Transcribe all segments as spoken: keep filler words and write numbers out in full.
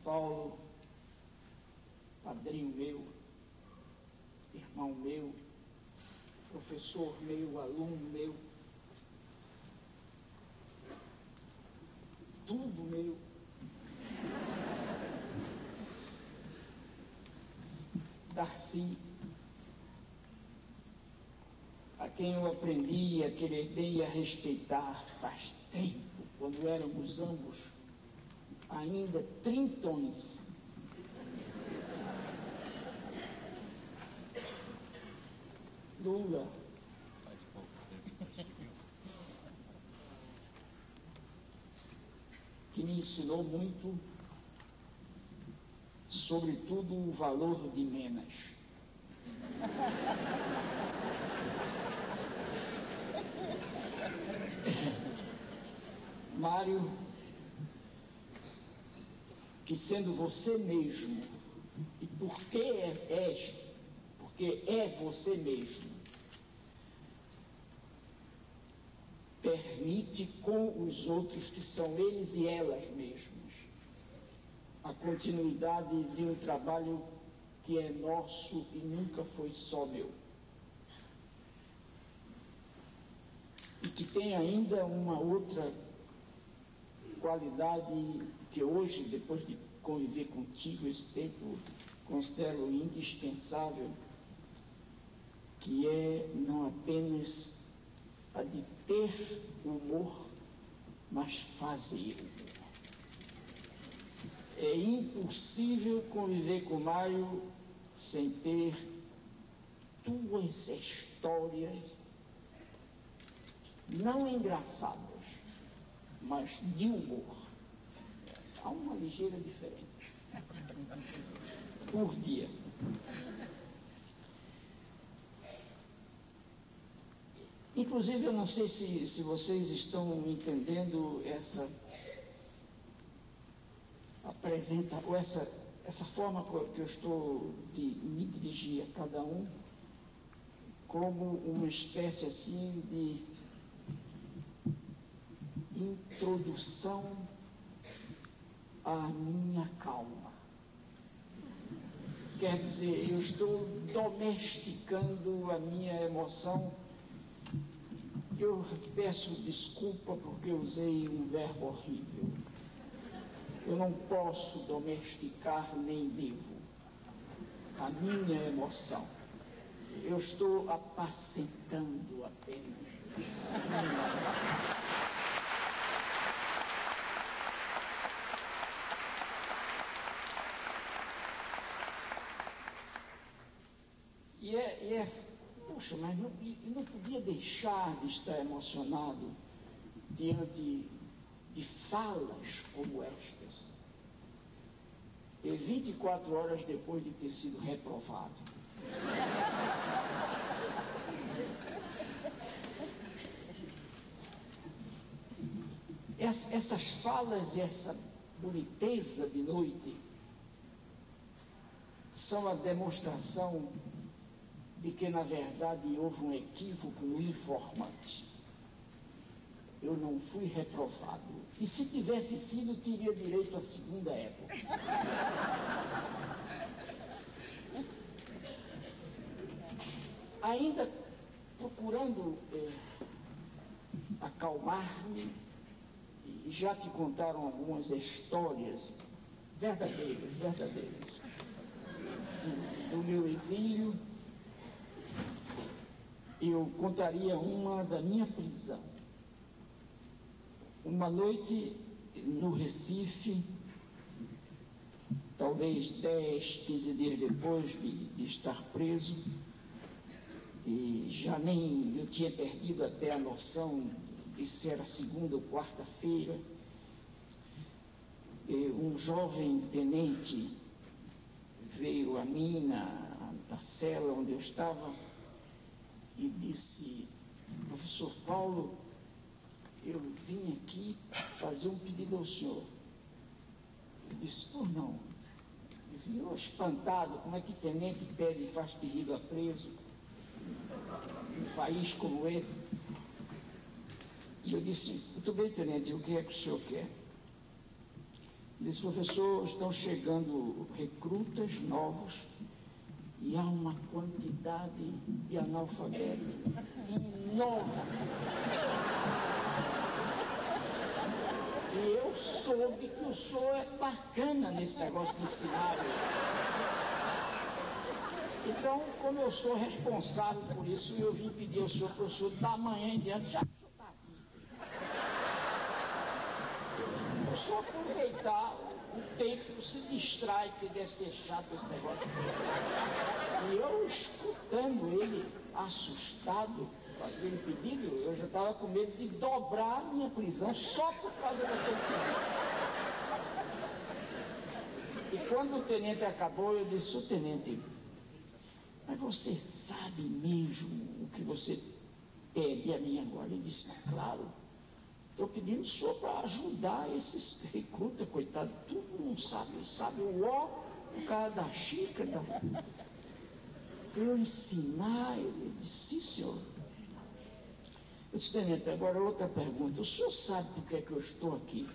Paulo, padrinho meu, irmão meu, professor meu, aluno meu, tudo meu. Darcy, a quem eu aprendi a querer bem e a respeitar faz tempo, quando éramos ambos ainda trintões. Lula, que me ensinou muito, sobretudo o valor de menos. Mário, que sendo você mesmo, e porque és, porque é você mesmo, permite com os outros, que são eles e elas mesmas, a continuidade de um trabalho que é nosso e nunca foi só meu. E que tem ainda uma outra qualidade que hoje, depois de conviver contigo esse tempo, considero indispensável, que é não apenas a de ter humor, mas fazer humor. É impossível conviver com Mário sem ter duas histórias não engraçadas, mas de humor. Há uma ligeira diferença por dia. Inclusive, eu não sei se, se vocês estão entendendo essa apresenta, ou essa, essa forma que eu estou de me dirigir a cada um, como uma espécie assim de introdução à minha calma. Quer dizer, eu estou domesticando a minha emoção. Eu peço desculpa porque usei um verbo horrível. Eu não posso domesticar nem devo a minha emoção. Eu estou apacentando apenas. E é, e é, puxa, mas não, eu não podia deixar de estar emocionado diante de falas como estas, e vinte e quatro horas depois de ter sido reprovado. Ess, essas falas e essa boniteza de noite são a demonstração de que, na verdade, houve um equívoco no informante. Eu não fui reprovado. E se tivesse sido, teria direito à segunda época. Ainda procurando eh, acalmar-me, e já que contaram algumas histórias verdadeiras, verdadeiras, do, do meu exílio, eu contaria uma da minha prisão. Uma noite no Recife, talvez dez, quinze dias depois de, de estar preso, e já nem eu tinha perdido até a noção de se era segunda ou quarta-feira, um jovem tenente veio a mim na, na cela onde eu estava e disse: professor Paulo, eu vim aqui fazer um pedido ao senhor. Eu disse: por não. Eu espantado, como é que tenente pede e faz pedido a preso num país como esse? E eu disse: muito bem, tenente, o que é que o senhor quer? disse, professor, estão chegando recrutas novos e há uma quantidade de analfabetos enorme. E eu soube que o senhor é bacana nesse negócio de ensinar. Então, como eu sou responsável por isso, eu vim pedir ao senhor, professor, da manhã em diante, já que o senhor está aqui, o senhor aproveitar o tempo, se distrai, porque deve ser chato esse negócio. E eu escutando ele, assustado com aquele pedido, eu já estava com medo de dobrar a minha prisão só por causa daquele pedido. E quando o tenente acabou, eu disse, o tenente, mas você sabe mesmo o que você pede a mim agora? Ele disse, claro, estou pedindo o senhor para ajudar esses recrutas, coitado, tudo não sabe, sabe o ó, o cara da xícara, para eu ensinar. Ele disse, sim, senhor. Eu disse, tenente, agora outra pergunta, o senhor sabe por que é que eu estou aqui?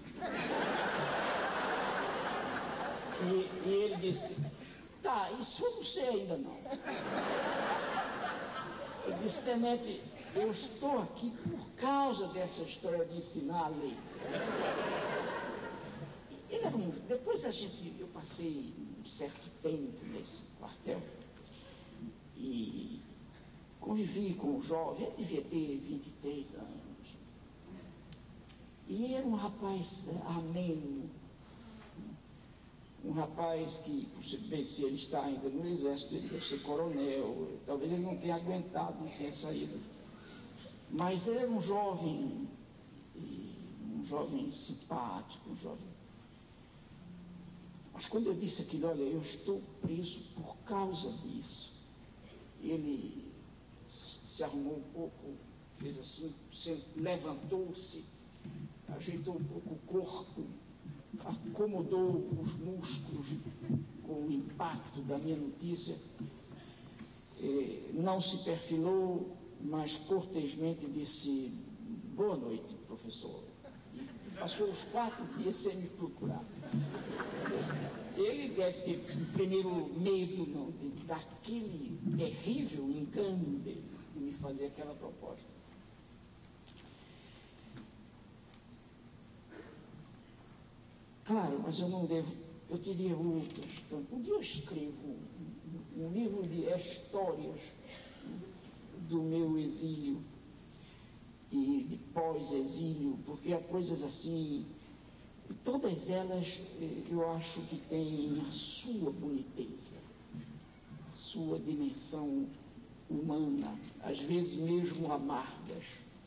E, e ele disse, tá, isso eu não sei ainda não. Eu disse, tenente, eu estou aqui por causa dessa história de ensinar a lei. Ele era um, depois a gente, eu passei um certo tempo nesse quartel e convivi com um jovem, ele devia ter vinte e três anos. E era um rapaz ameno, um rapaz que, bem, se ele está ainda no exército, ele deve ser coronel, talvez ele não tenha aguentado, não tenha saído. Mas ele era um jovem, um jovem simpático, um jovem. Mas quando eu disse aquilo, olha, eu estou preso por causa disso, ele se arrumou um pouco, fez assim, levantou-se, ajeitou um pouco o corpo, acomodou os músculos com o impacto da minha notícia, eh, não se perfilou, mas cortesmente disse, boa noite, professor. E passou os quatro dias sem me procurar. Ele deve ter, primeiro, medo não, daquele terrível engano dele, de me fazer aquela proposta. Claro, mas eu não devo, eu teria outras. Então, um dia eu escrevo um, um livro de histórias do meu exílio e de pós-exílio, porque há coisas assim, todas elas eu acho que têm a sua boniteza, a sua dimensão humana, às vezes mesmo amargas.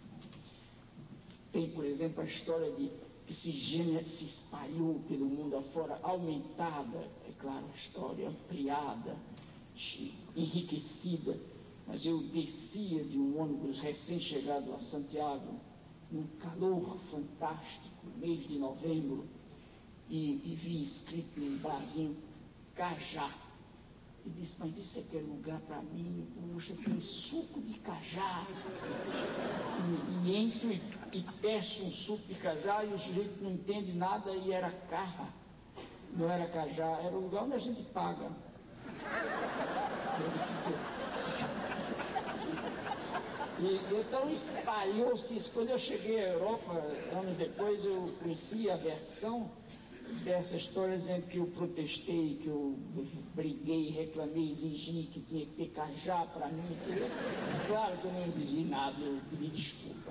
Tem, por exemplo, a história de que se, se espalhou pelo mundo afora, aumentada, é claro, a história ampliada, enriquecida, mas eu descia de um ônibus recém-chegado a Santiago, num calor fantástico, mês de novembro, e, e vi escrito no Brasil, Cajá. E disse, mas isso é que é lugar para mim, puxa, tem suco de cajá. E, e entro e, e peço um suco de cajá e o sujeito não entende nada e era carra, não era cajá, era o lugar onde a gente paga. E então espalhou-se isso. Quando eu cheguei à Europa, anos depois, eu conheci a versão dessa história dizendo que eu protestei, que eu briguei, reclamei, exigi que tinha que ter cajá para mim. Que, claro que eu não exigi nada, eu pedi desculpa.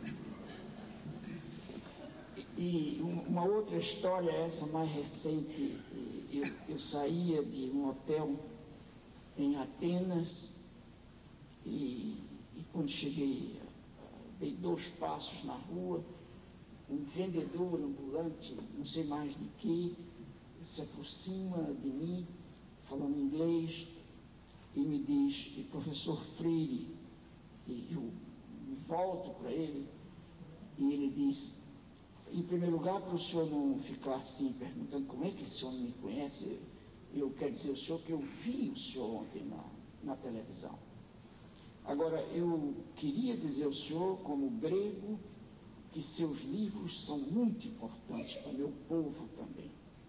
E, e uma outra história, essa mais recente, eu, eu saía de um hotel em Atenas e, e quando cheguei, dei dois passos na rua, um vendedor ambulante, não sei mais de que, se aproxima de mim, falando inglês, e me diz, professor Freire, e eu volto para ele, e ele diz, em primeiro lugar, para o senhor não ficar assim, perguntando como é que esse homem me conhece, eu quero dizer ao senhor que eu vi o senhor ontem na, na televisão. Agora, eu queria dizer ao senhor, como grego, que seus livros são muito importantes para o meu povo também.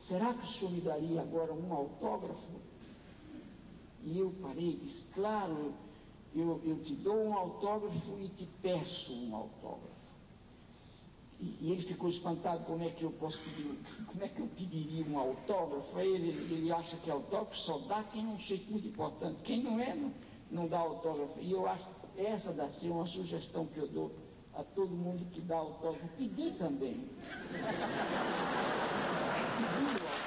será que o senhor me daria agora um autógrafo? E eu parei e disse, claro, eu, eu te dou um autógrafo e te peço um autógrafo. E, e ele ficou espantado, como é que eu posso pedir, como é que eu pediria um autógrafo? Ele, ele acha que autógrafo só dá quem é um sujeito muito importante, quem não é, não, não dá autógrafo. E eu acho que essa deve ser uma sugestão que eu dou a todo mundo que dá autógrafo, pedir também. Pedir o autógrafo.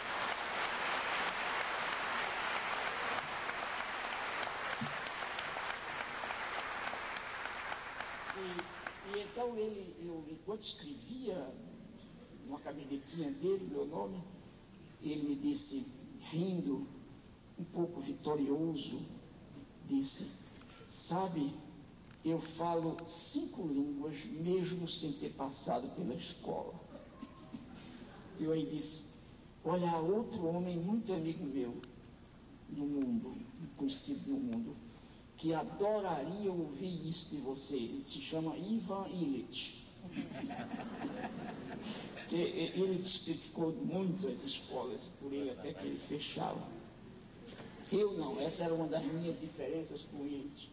E, e então ele, eu, enquanto escrevia uma cadernetinha dele, meu nome, ele me disse, rindo, um pouco vitorioso, disse, sabe, eu falo cinco línguas, mesmo sem ter passado pela escola. Eu aí disse, olha, há outro homem muito amigo meu no mundo, conhecido no mundo, que adoraria ouvir isso de você. Ele se chama Ivan Illich. que ele criticou muito as escolas, por ele até que ele fechava. Eu não, essa era uma das minhas diferenças com Illich.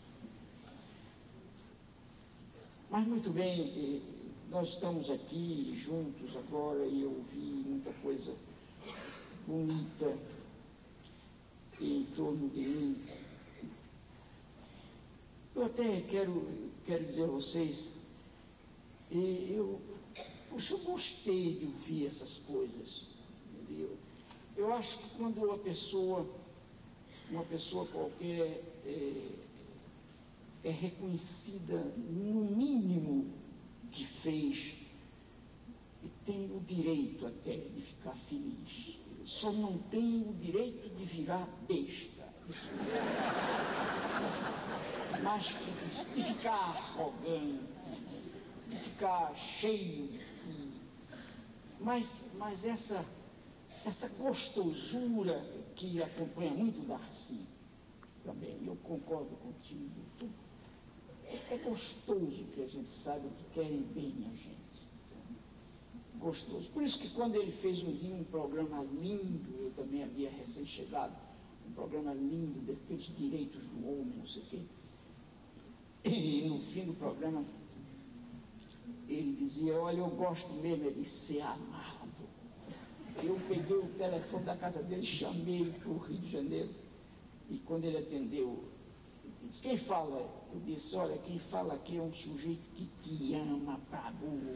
Mas muito bem, nós estamos aqui juntos agora e eu ouvi muita coisa bonita em torno de mim. Eu até quero, quero dizer a vocês, eu, puxa, eu gostei de ouvir essas coisas. Entendeu? Eu acho que quando uma pessoa, uma pessoa qualquer, é, é reconhecida no mínimo que fez, e tem o direito até de ficar feliz. Só não tem o direito de virar besta. Isso é. Mas de ficar arrogante, de ficar cheio de si. Mas, mas essa, essa gostosura que acompanha muito Darcy, também, eu concordo contigo. É gostoso que a gente saiba que querem bem a gente. Gostoso. Por isso que quando ele fez um dia um programa lindo, eu também havia recém-chegado, um programa lindo daqueles direitos do homem, não sei o quê. E no fim do programa, ele dizia, olha, eu gosto mesmo é de ser amado. Eu peguei o telefone da casa dele, chamei para o Rio de Janeiro, e quando ele atendeu, ele disse, quem fala? Eu disse, olha, quem fala aqui é um sujeito que te ama pra burro.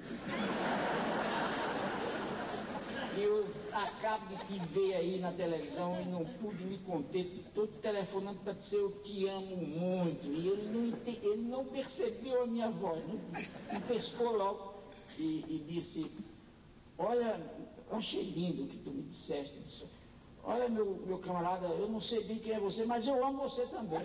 Eu acabo de te ver aí na televisão e não pude me conter, estou telefonando para dizer eu te amo muito. E ele não, ente... ele não percebeu a minha voz, né? Me pescou logo e, e disse, olha, eu achei lindo o que tu me disseste. Disse, olha, meu, meu camarada, eu não sei bem quem é você, mas eu amo você também.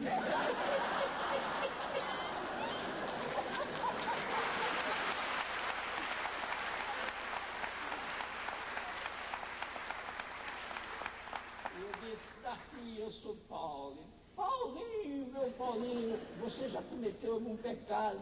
Eu sou Paulo. Paulinho, meu Paulinho, você já cometeu algum pecado?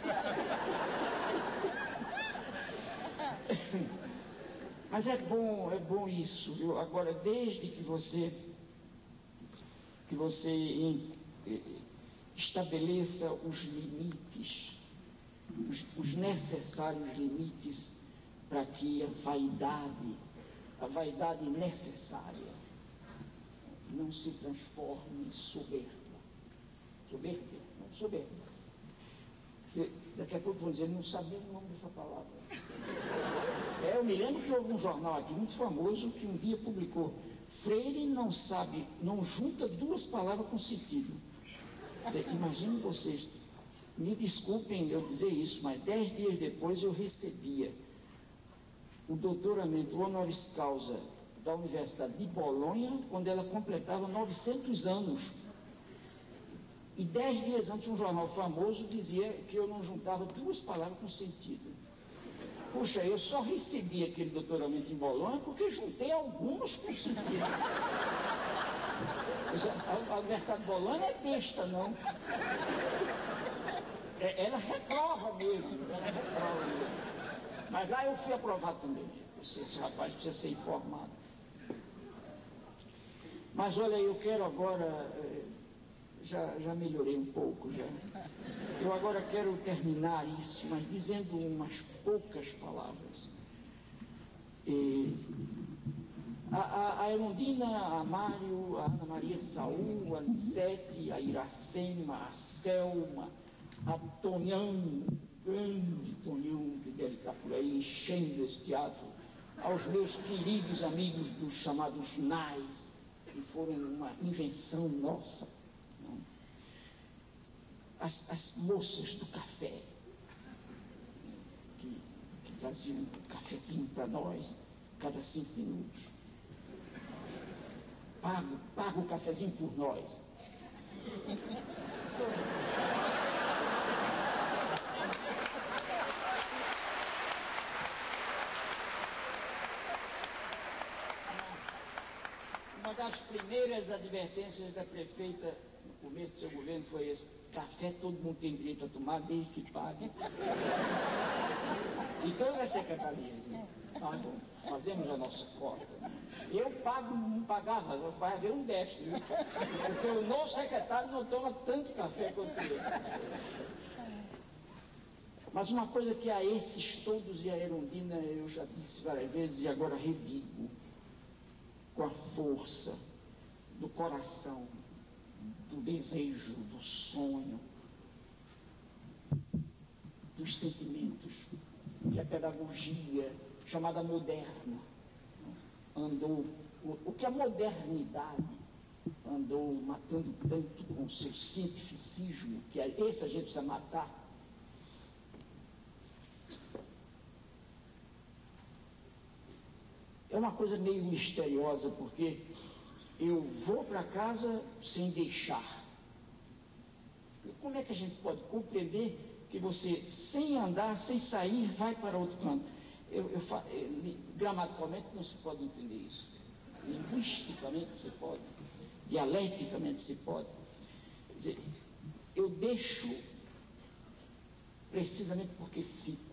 Mas é bom, é bom isso, viu? Agora, desde que você, que você estabeleça os limites, os, os necessários limites para que a vaidade, a vaidade necessária, não se transforme em soberba. Soberba, não soberba. Dizer, daqui a pouco vão dizer, não sabia o nome dessa palavra. É, eu me lembro que houve um jornal aqui muito famoso que um dia publicou, Freire não sabe, não junta duas palavras com sentido. Imaginem vocês, me desculpem eu dizer isso, mas dez dias depois eu recebia o doutoramento honoris causa da Universidade de Bolonha, quando ela completava novecentos anos. E dez dias antes, um jornal famoso dizia que eu não juntava duas palavras com sentido. Puxa, eu só recebi aquele doutoramento em Bolonha porque juntei algumas com sentido. A, a Universidade de Bolonha é besta, não. É, ela reprova mesmo, ela reprova mesmo. Mas lá eu fui aprovado também. Esse rapaz precisa ser informado. Mas olha, eu quero agora, já, já melhorei um pouco, já. Eu agora quero terminar isso, mas dizendo umas poucas palavras. E, a, a, a Erundina, a Mário, a Ana Maria Saul, a Lisete, a Iracema, a Selma, a Tonhão, grande Tonhão, que deve estar por aí enchendo esse teatro, aos meus queridos amigos dos chamados Nais, que foram uma invenção nossa, não? As, as moças do café, que, que traziam um cafezinho para nós, cada cinco minutos. Pago, pago o cafezinho por nós. Uma das primeiras advertências da prefeita no começo do seu governo foi esse: café todo mundo tem direito a tomar desde que pague. E todas as secretarias, né? Nós fazemos a nossa cota. Eu pago, não pagava, vai haver um déficit, viu? Porque o novo secretário não toma tanto café quanto eu. Mas uma coisa que a esses todos e a Erundina eu já disse várias vezes e agora redigo, com a força do coração, do desejo, do sonho, dos sentimentos, que a pedagogia chamada moderna andou, o, o que a modernidade andou matando tanto com o seu cientificismo, que é esse a gente precisa matar. É uma coisa meio misteriosa, porque eu vou para casa sem deixar. Como é que a gente pode compreender que você, sem andar, sem sair, vai para outro canto? Eu, eu, eu, gramaticalmente não se pode entender isso. Linguisticamente se pode. Dialeticamente se pode. Quer dizer, eu deixo precisamente porque fico.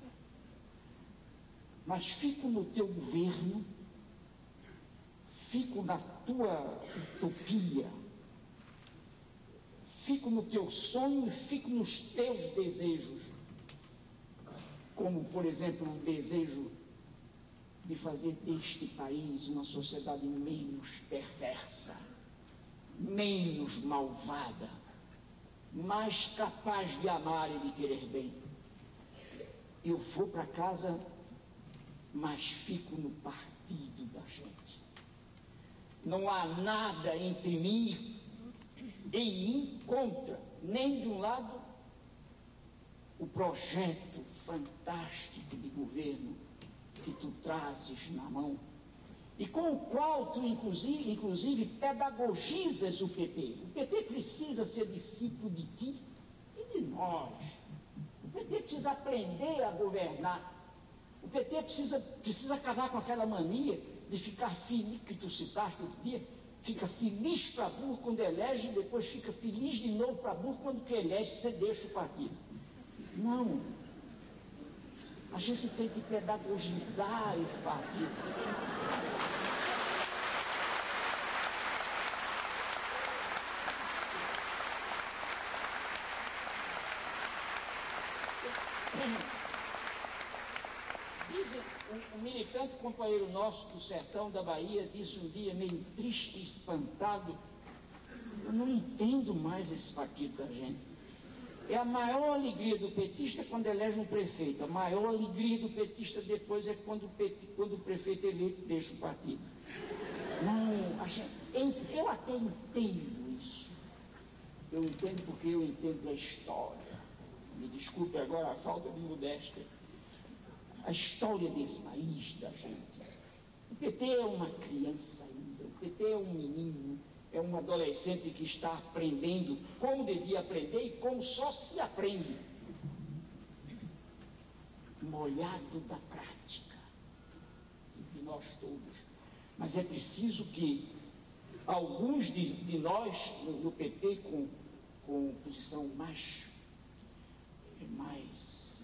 Mas fico no teu governo, fico na tua utopia, fico no teu sonho, fico nos teus desejos, como, por exemplo, o desejo de fazer deste país uma sociedade menos perversa, menos malvada, mais capaz de amar e de querer bem. Eu vou para casa, mas fico no partido da gente. Não há nada entre mim, em mim, contra, nem de um lado, o projeto fantástico de governo que tu trazes na mão e com o qual tu, inclusive, inclusive pedagogizas o P T. O P T precisa ser discípulo de ti e de nós. O P T precisa aprender a governar. O P T precisa, precisa acabar com aquela mania de ficar feliz, que tu citaste outro dia, fica feliz para burro quando elege e depois fica feliz de novo para burro quando que elege, você deixa o partido. Não. A gente tem que pedagogizar esse partido. Dizem, um, um militante companheiro nosso do sertão da Bahia disse um dia, meio triste e espantado: eu não entendo mais esse partido da gente. É a maior alegria do petista quando elege um prefeito. A maior alegria do petista depois é quando o, pet, quando o prefeito eleito deixa o partido. Não, a gente, eu até entendo isso. Eu entendo porque eu entendo a história. Me desculpe agora a falta de modéstia. A história desse país, da gente. O P T é uma criança ainda. O P T é um menino. É um adolescente que está aprendendo como devia aprender e como só se aprende. Molhado da prática. E de nós todos. Mas é preciso que alguns de, de nós, no, no P T, com, com posição mais, mais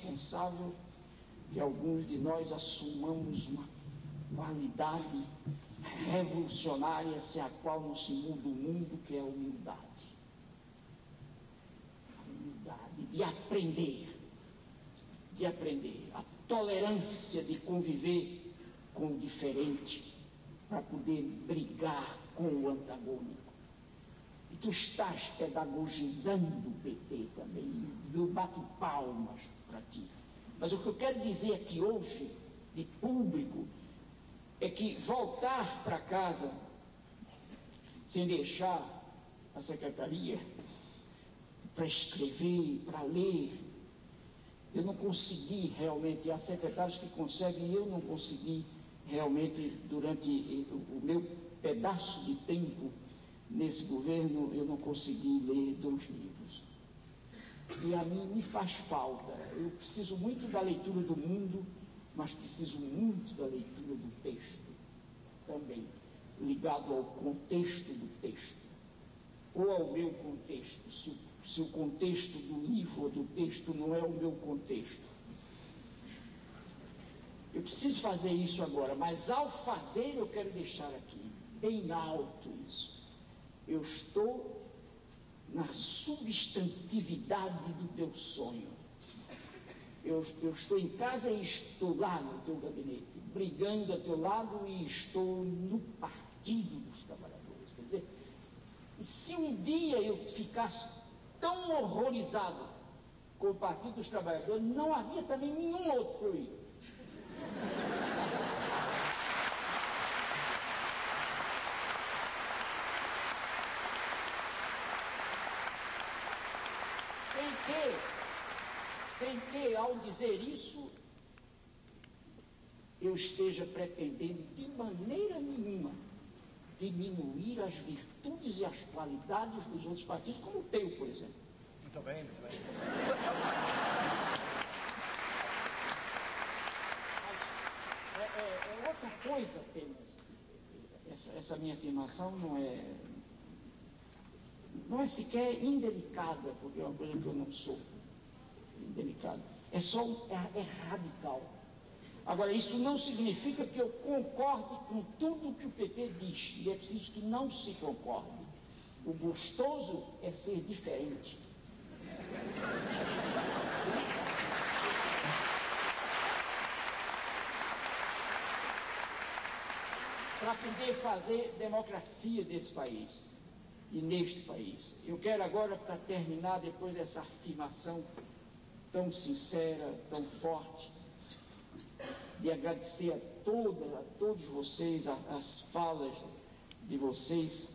responsável, que alguns de nós assumamos uma qualidade revolucionária sem a qual não se muda o mundo, que é a humildade. A humildade de aprender, de aprender, a tolerância de conviver com o diferente, para poder brigar com o antagônico. E tu estás pedagogizando o P T também, eu bato palmas para ti. Mas o que eu quero dizer aqui hoje, de público, é que voltar para casa sem deixar a secretaria para escrever, para ler, eu não consegui realmente, há secretários que conseguem, eu não consegui realmente, durante o meu pedaço de tempo nesse governo, eu não consegui ler dois livros. E a mim me faz falta. Eu preciso muito da leitura do mundo, mas preciso muito da leitura do texto também, ligado ao contexto do texto, ou ao meu contexto, se o, se o contexto do livro ou do texto não é o meu contexto. Eu preciso fazer isso agora, mas ao fazer eu quero deixar aqui, bem alto isso. Eu estou na substantividade do teu sonho. Eu, eu estou em casa e estou lá no teu gabinete, brigando a teu lado e estou no Partido dos Trabalhadores. Quer dizer, e se um dia eu ficasse tão horrorizado com o Partido dos Trabalhadores, não havia também nenhum outro para eu ir. Sem que, sem que, ao dizer isso, eu esteja pretendendo de maneira nenhuma diminuir as virtudes e as qualidades dos outros partidos, como o teu, por exemplo. Muito bem, muito bem. É, é, é outra coisa apenas. Essa, essa minha afirmação não é, não é sequer indelicada, porque é uma coisa que eu não sou indelicada. É só é, é radical. Agora, isso não significa que eu concorde com tudo que o P T diz, e é preciso que não se concorde. O gostoso é ser diferente. Para poder fazer democracia desse país e neste país. Eu quero agora, para terminar, depois dessa afirmação tão sincera, tão forte, de agradecer a, toda, a todos vocês, a, as falas de vocês.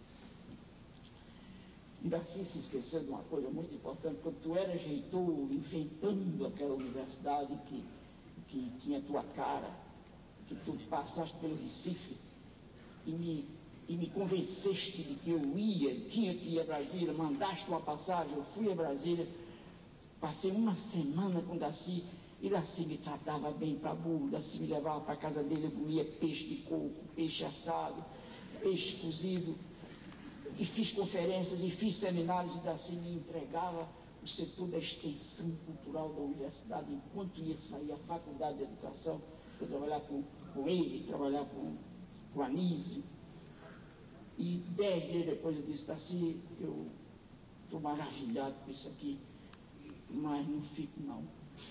E Darcy se esqueceu de uma coisa muito importante: quando tu eras reitor, enfrentando aquela universidade que, que tinha tua cara, que tu passaste pelo Recife e me, e me convenceste de que eu ia, tinha que ir a Brasília, mandaste uma passagem, eu fui a Brasília, passei uma semana com Darcy, e Darcy me tratava bem para burro, Darcy me levava para a casa dele, eu comia peixe de coco, peixe assado, peixe cozido, e fiz conferências e fiz seminários, e Darcy me entregava o setor da extensão cultural da universidade, enquanto ia sair a faculdade de educação, eu trabalhar com, com ele, trabalhar com, com Anísio. E dez dias depois eu disse: Darcy, eu estou maravilhado com isso aqui, mas não fico não.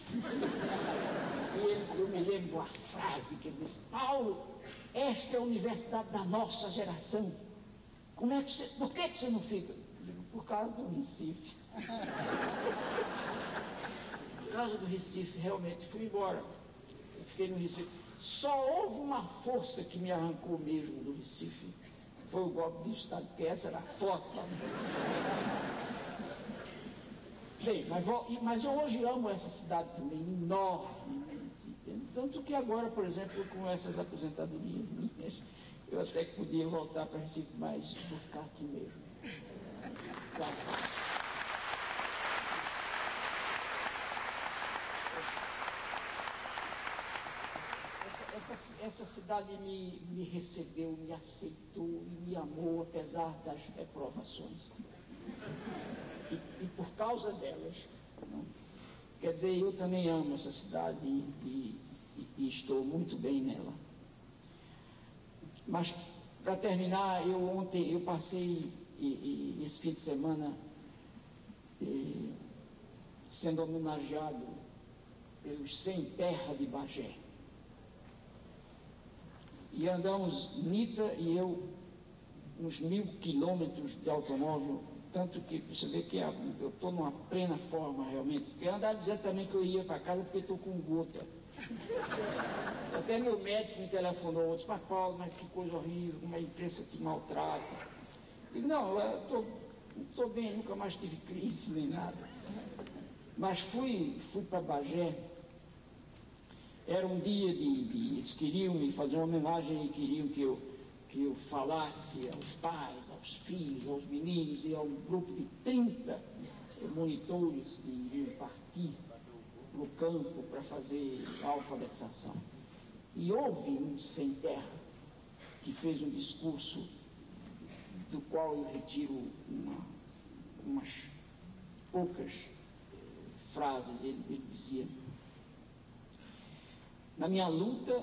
E ele, eu me lembro de uma frase que ele disse: Paulo, esta é a universidade da nossa geração. Como é que você, por que, que você não fica? Eu digo: por causa do Recife. Por causa do Recife, realmente fui embora. Eu fiquei no Recife. Só houve uma força que me arrancou mesmo do Recife. Foi o golpe de Estado, porque essa era a foto. Bem, mas, mas eu hoje amo essa cidade também, enormemente. Tanto que agora, por exemplo, com essas aposentadorias minhas, eu até podia voltar para Recife, mas vou ficar aqui mesmo. Tá. Essa, essa, essa cidade me, me recebeu, me aceitou e me amou, apesar das reprovações. E, e por causa delas, não? Quer dizer, eu também amo essa cidade e, e, e estou muito bem nela. Mas, para terminar, eu ontem, eu passei e, e, esse fim de semana e, sendo homenageado pelos Sem Terra de Bagé. E andamos, Nita e eu, uns mil quilômetros de automóvel, tanto que você vê que eu estou numa plena forma realmente. Porque andar dizendo também que eu ia para casa porque estou com gota. Até meu médico me telefonou, disse, mas Paulo, mas que coisa horrível, como a imprensa te maltrata. Eu digo, não, eu estou bem, nunca mais tive crise nem nada. Mas fui, fui para Bagé. Era um dia de, de... Eles queriam me fazer uma homenagem e queriam que eu, que eu falasse aos pais, aos filhos, aos meninos e a um grupo de trinta monitores que iriam partir para o campo para fazer a alfabetização. E houve um sem terra que fez um discurso do qual eu retiro uma, umas poucas frases. Ele, ele dizia: na minha luta,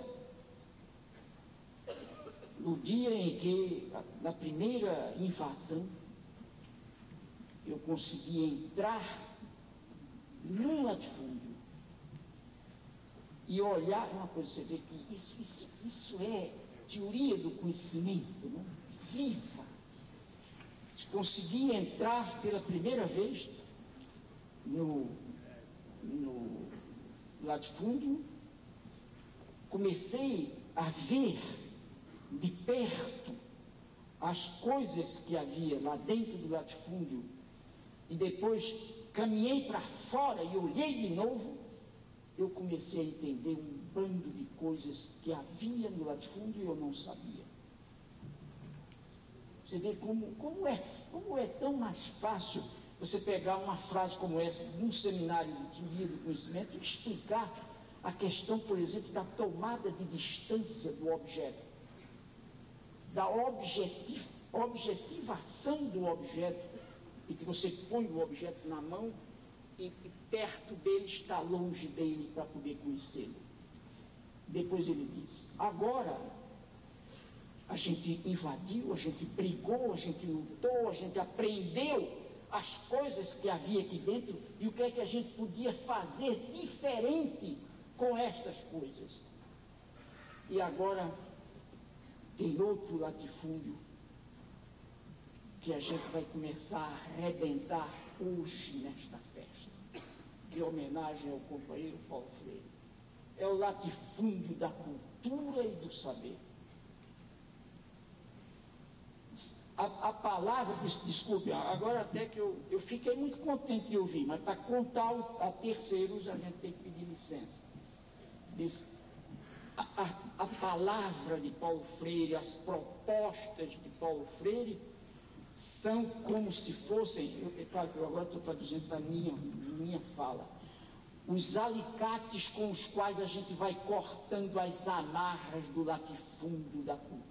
no dia em que, na primeira invasão, eu consegui entrar num latifúndio e olhar, uma coisa, você vê que isso, isso, isso é teoria do conhecimento, não? Viva. Se consegui entrar pela primeira vez no, no latifúndio, comecei a ver de perto as coisas que havia lá dentro do latifúndio e depois caminhei para fora e olhei de novo, eu comecei a entender um bando de coisas que havia no latifúndio e eu não sabia. Você vê como, como, é, como é tão mais fácil você pegar uma frase como essa num seminário de teoria do conhecimento e explicar a questão, por exemplo, da tomada de distância do objeto, da objetiv, objetivação do objeto, e que você põe o objeto na mão e, e perto dele está longe dele para poder conhecê-lo. Depois ele diz, agora a gente invadiu, a gente brigou, a gente lutou, a gente aprendeu as coisas que havia aqui dentro e o que é que a gente podia fazer diferente com estas coisas. E agora tem outro latifúndio que a gente vai começar a arrebentar hoje nesta festa, de homenagem ao companheiro Paulo Freire. É o latifúndio da cultura e do saber. A, a palavra, des, desculpe, agora até que eu, eu fiquei muito contente de ouvir, mas para contar a terceiros a gente tem que pedir licença. Diz, a, a, a palavra de Paulo Freire, as propostas de Paulo Freire são como se fossem, eu, é claro que eu agora estou traduzindo para a minha, minha fala, os alicates com os quais a gente vai cortando as amarras do latifúndio da cultura.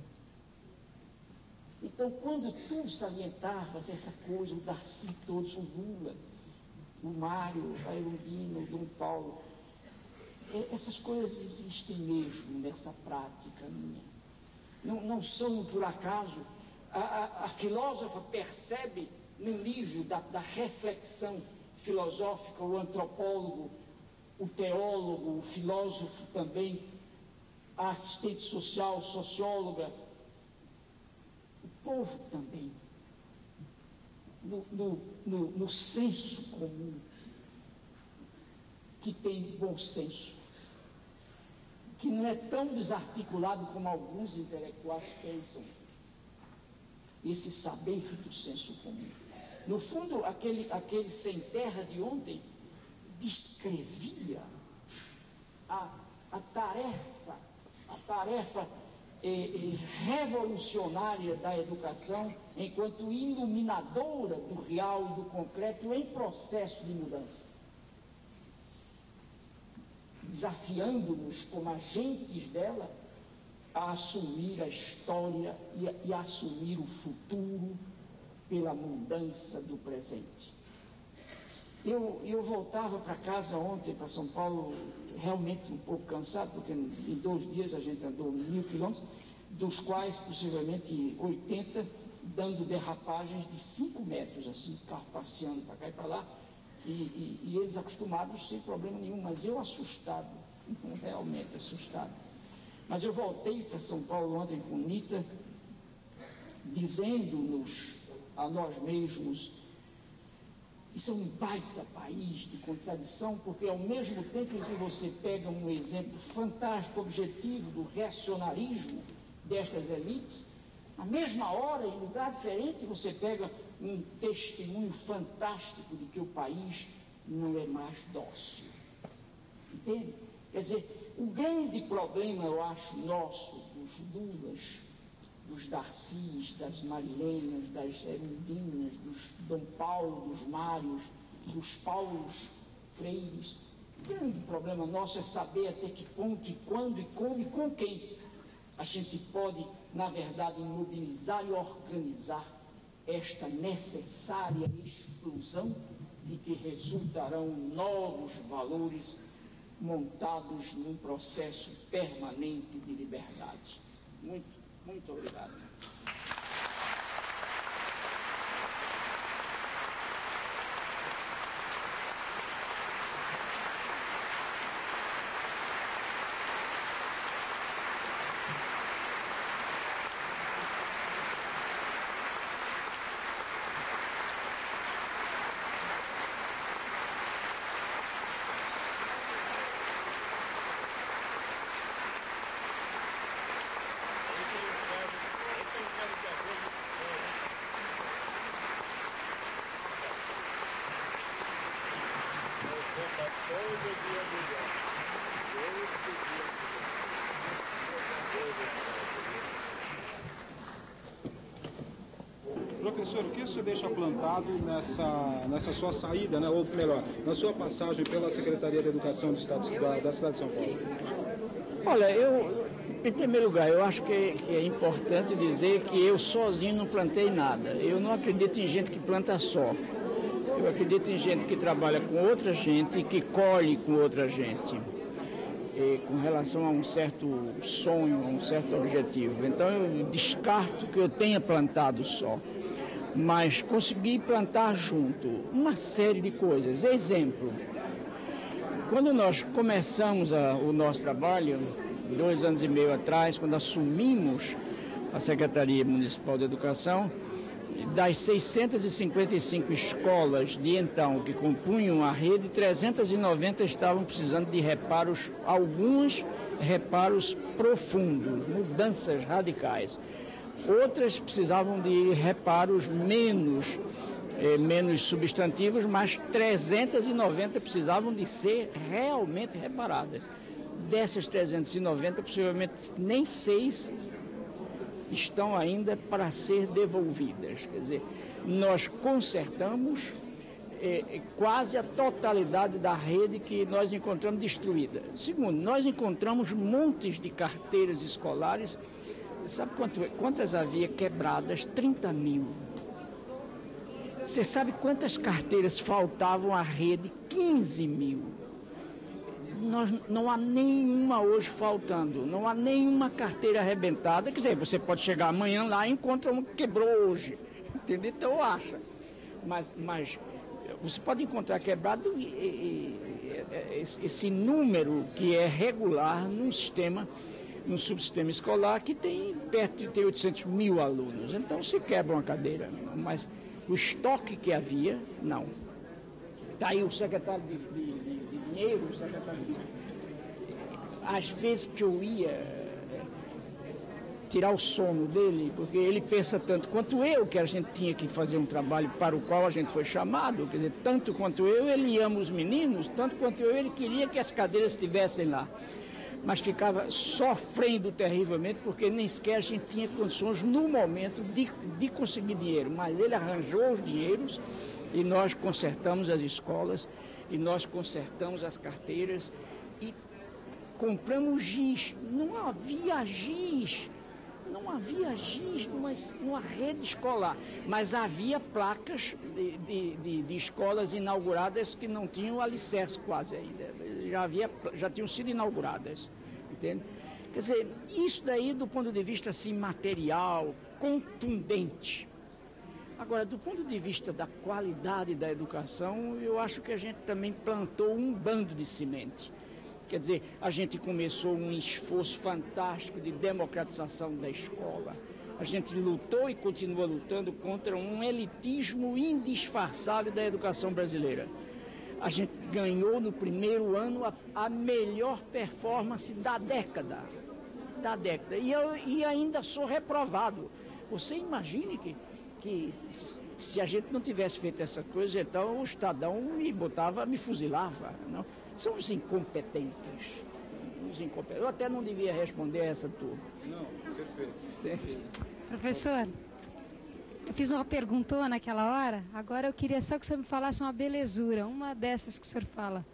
Então, quando tu salientavas essa coisa, o Darcy, todos, o Lula, o Mário, a Erundina, o Dom Paulo, essas coisas existem mesmo nessa prática minha. Não, não são por acaso. A, a, a filósofa percebe no nível da, da reflexão filosófica, o antropólogo, o teólogo, o filósofo também, a assistente social, socióloga, o povo também, no, no, no, no senso comum, que tem bom senso, que não é tão desarticulado como alguns intelectuais pensam, esse saber do senso comum. No fundo, aquele, aquele sem terra de ontem descrevia a, a tarefa, a tarefa eh, eh, revolucionária da educação enquanto iluminadora do real e do concreto em processo de mudança. Desafiando-nos como agentes dela a assumir a história e a, e a assumir o futuro pela mudança do presente. Eu, eu voltava para casa ontem, para São Paulo, realmente um pouco cansado, porque em dois dias a gente andou mil quilômetros, dos quais possivelmente oitenta dando derrapagens de cinco metros, assim, o carro passeando para cá e para lá, e, e, e eles acostumados sem problema nenhum, mas eu assustado, realmente assustado. Mas eu voltei para São Paulo ontem com Nita, dizendo-nos a nós mesmos, isso é um baita país de contradição, porque ao mesmo tempo em que você pega um exemplo fantástico, objetivo do reacionarismo destas elites, na mesma hora, em lugar diferente, você pega um testemunho fantástico de que o país não é mais dócil. Entende? Quer dizer, o grande problema, eu acho, nosso, dos Lulas, dos Darcís, das Marilenas, das Erudinas, dos Dom Paulo, dos Mários, dos Paulos Freires, o grande problema nosso é saber até que ponto e quando e como e com quem a gente pode, na verdade, mobilizar e organizar esta necessária explosão de que resultarão novos valores montados num processo permanente de liberdade. Muito, muito obrigado. Professor, o que você deixa plantado nessa, nessa sua saída, né, ou melhor, na sua passagem pela Secretaria de Educação do Estado, da, da cidade de São Paulo? Olha, eu, em primeiro lugar, eu acho que, que é importante dizer que eu sozinho não plantei nada. Eu não acredito em gente que planta só. Eu acredito em gente que trabalha com outra gente e que colhe com outra gente, e com relação a um certo sonho, a um certo objetivo. Então eu descarto que eu tenha plantado só, mas consegui plantar junto uma série de coisas. Exemplo, quando nós começamos a, o nosso trabalho, dois anos e meio atrás, quando assumimos a Secretaria Municipal de Educação, das seiscentas e cinquenta e cinco escolas de então que compunham a rede, trezentas e noventa estavam precisando de reparos, alguns reparos profundos, mudanças radicais. Outras precisavam de reparos menos, eh, menos substantivos, mas trezentas e noventa precisavam de ser realmente reparadas. Dessas trezentas e noventa, possivelmente nem seis estão ainda para ser devolvidas. Quer dizer, nós consertamos eh, quase a totalidade da rede que nós encontramos destruída. Segundo, nós encontramos montes de carteiras escolares. Sabe quanto, quantas havia quebradas? trinta mil. Você sabe quantas carteiras faltavam à rede? quinze mil. Nós, não há nenhuma hoje faltando, não há nenhuma carteira arrebentada. Quer dizer, você pode chegar amanhã lá e encontra uma que quebrou hoje, entendeu? Então acha. Mas, mas você pode encontrar quebrado e, e, e, esse, esse número que é regular num sistema, num subsistema escolar que tem perto de ter oitocentos mil alunos. Então se quebra uma cadeira, mas o estoque que havia, não. Está aí o secretário de, de, de, de dinheiro, o secretário de... Às vezes que eu ia tirar o sono dele, porque ele pensa tanto quanto eu, que a gente tinha que fazer um trabalho para o qual a gente foi chamado, quer dizer, tanto quanto eu, ele ama os meninos, tanto quanto eu, ele queria que as cadeiras estivessem lá. Mas ficava sofrendo terrivelmente, porque nem sequer a gente tinha condições no momento de, de conseguir dinheiro. Mas ele arranjou os dinheiros e nós consertamos as escolas, e nós consertamos as carteiras e compramos giz. Não havia giz, não havia giz numa, numa rede escolar, mas havia placas de, de, de, de escolas inauguradas que não tinham alicerce quase ainda. Já, havia, já tinham sido inauguradas, entende? Quer dizer, isso daí do ponto de vista assim, material, contundente. Agora, do ponto de vista da qualidade da educação, eu acho que a gente também plantou um bando de semente. Quer dizer, a gente começou um esforço fantástico de democratização da escola. A gente lutou e continua lutando contra um elitismo indisfarçável da educação brasileira. A gente ganhou no primeiro ano a, a melhor performance da década. Da década. E, eu, e ainda sou reprovado. Você imagine que, que se a gente não tivesse feito essa coisa, então o Estadão me botava, me fuzilava. Não? São os incompetentes. Os incompetentes. Eu até não devia responder a essa turma. Não, perfeito. Professor, eu fiz uma perguntona naquela hora, agora eu queria só que o senhor me falasse uma belezura, uma dessas que o senhor fala.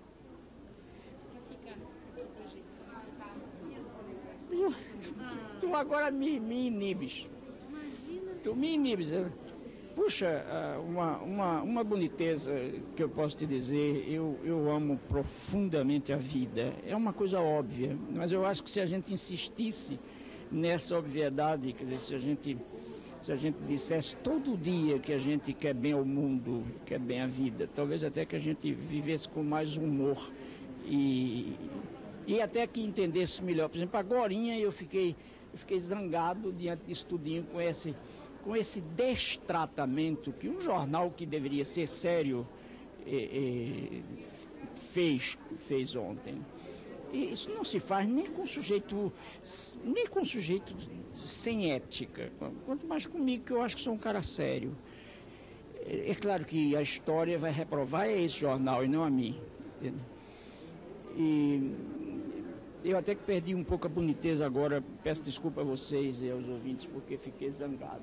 Tu, tu agora me, me inibes. Tu me inibes. Puxa, uma, uma, uma boniteza que eu posso te dizer, eu, eu amo profundamente a vida. É uma coisa óbvia, mas eu acho que se a gente insistisse nessa obviedade, quer dizer, se a gente, se a gente dissesse todo dia que a gente quer bem ao mundo, quer bem a vida, talvez até que a gente vivesse com mais humor e, e até que entendesse melhor. Por exemplo, agorinha eu fiquei, eu fiquei zangado diante disso tudinho com esse, com esse destratamento que um jornal que deveria ser sério eh, eh, fez, fez ontem. E isso não se faz nem com sujeito, nem com sujeito sem ética, quanto mais comigo, que eu acho que sou um cara sério. É, é claro que a história vai reprovar a esse jornal e não a mim. Entende? E eu até que perdi um pouco a boniteza agora, peço desculpa a vocês e aos ouvintes, porque fiquei zangado.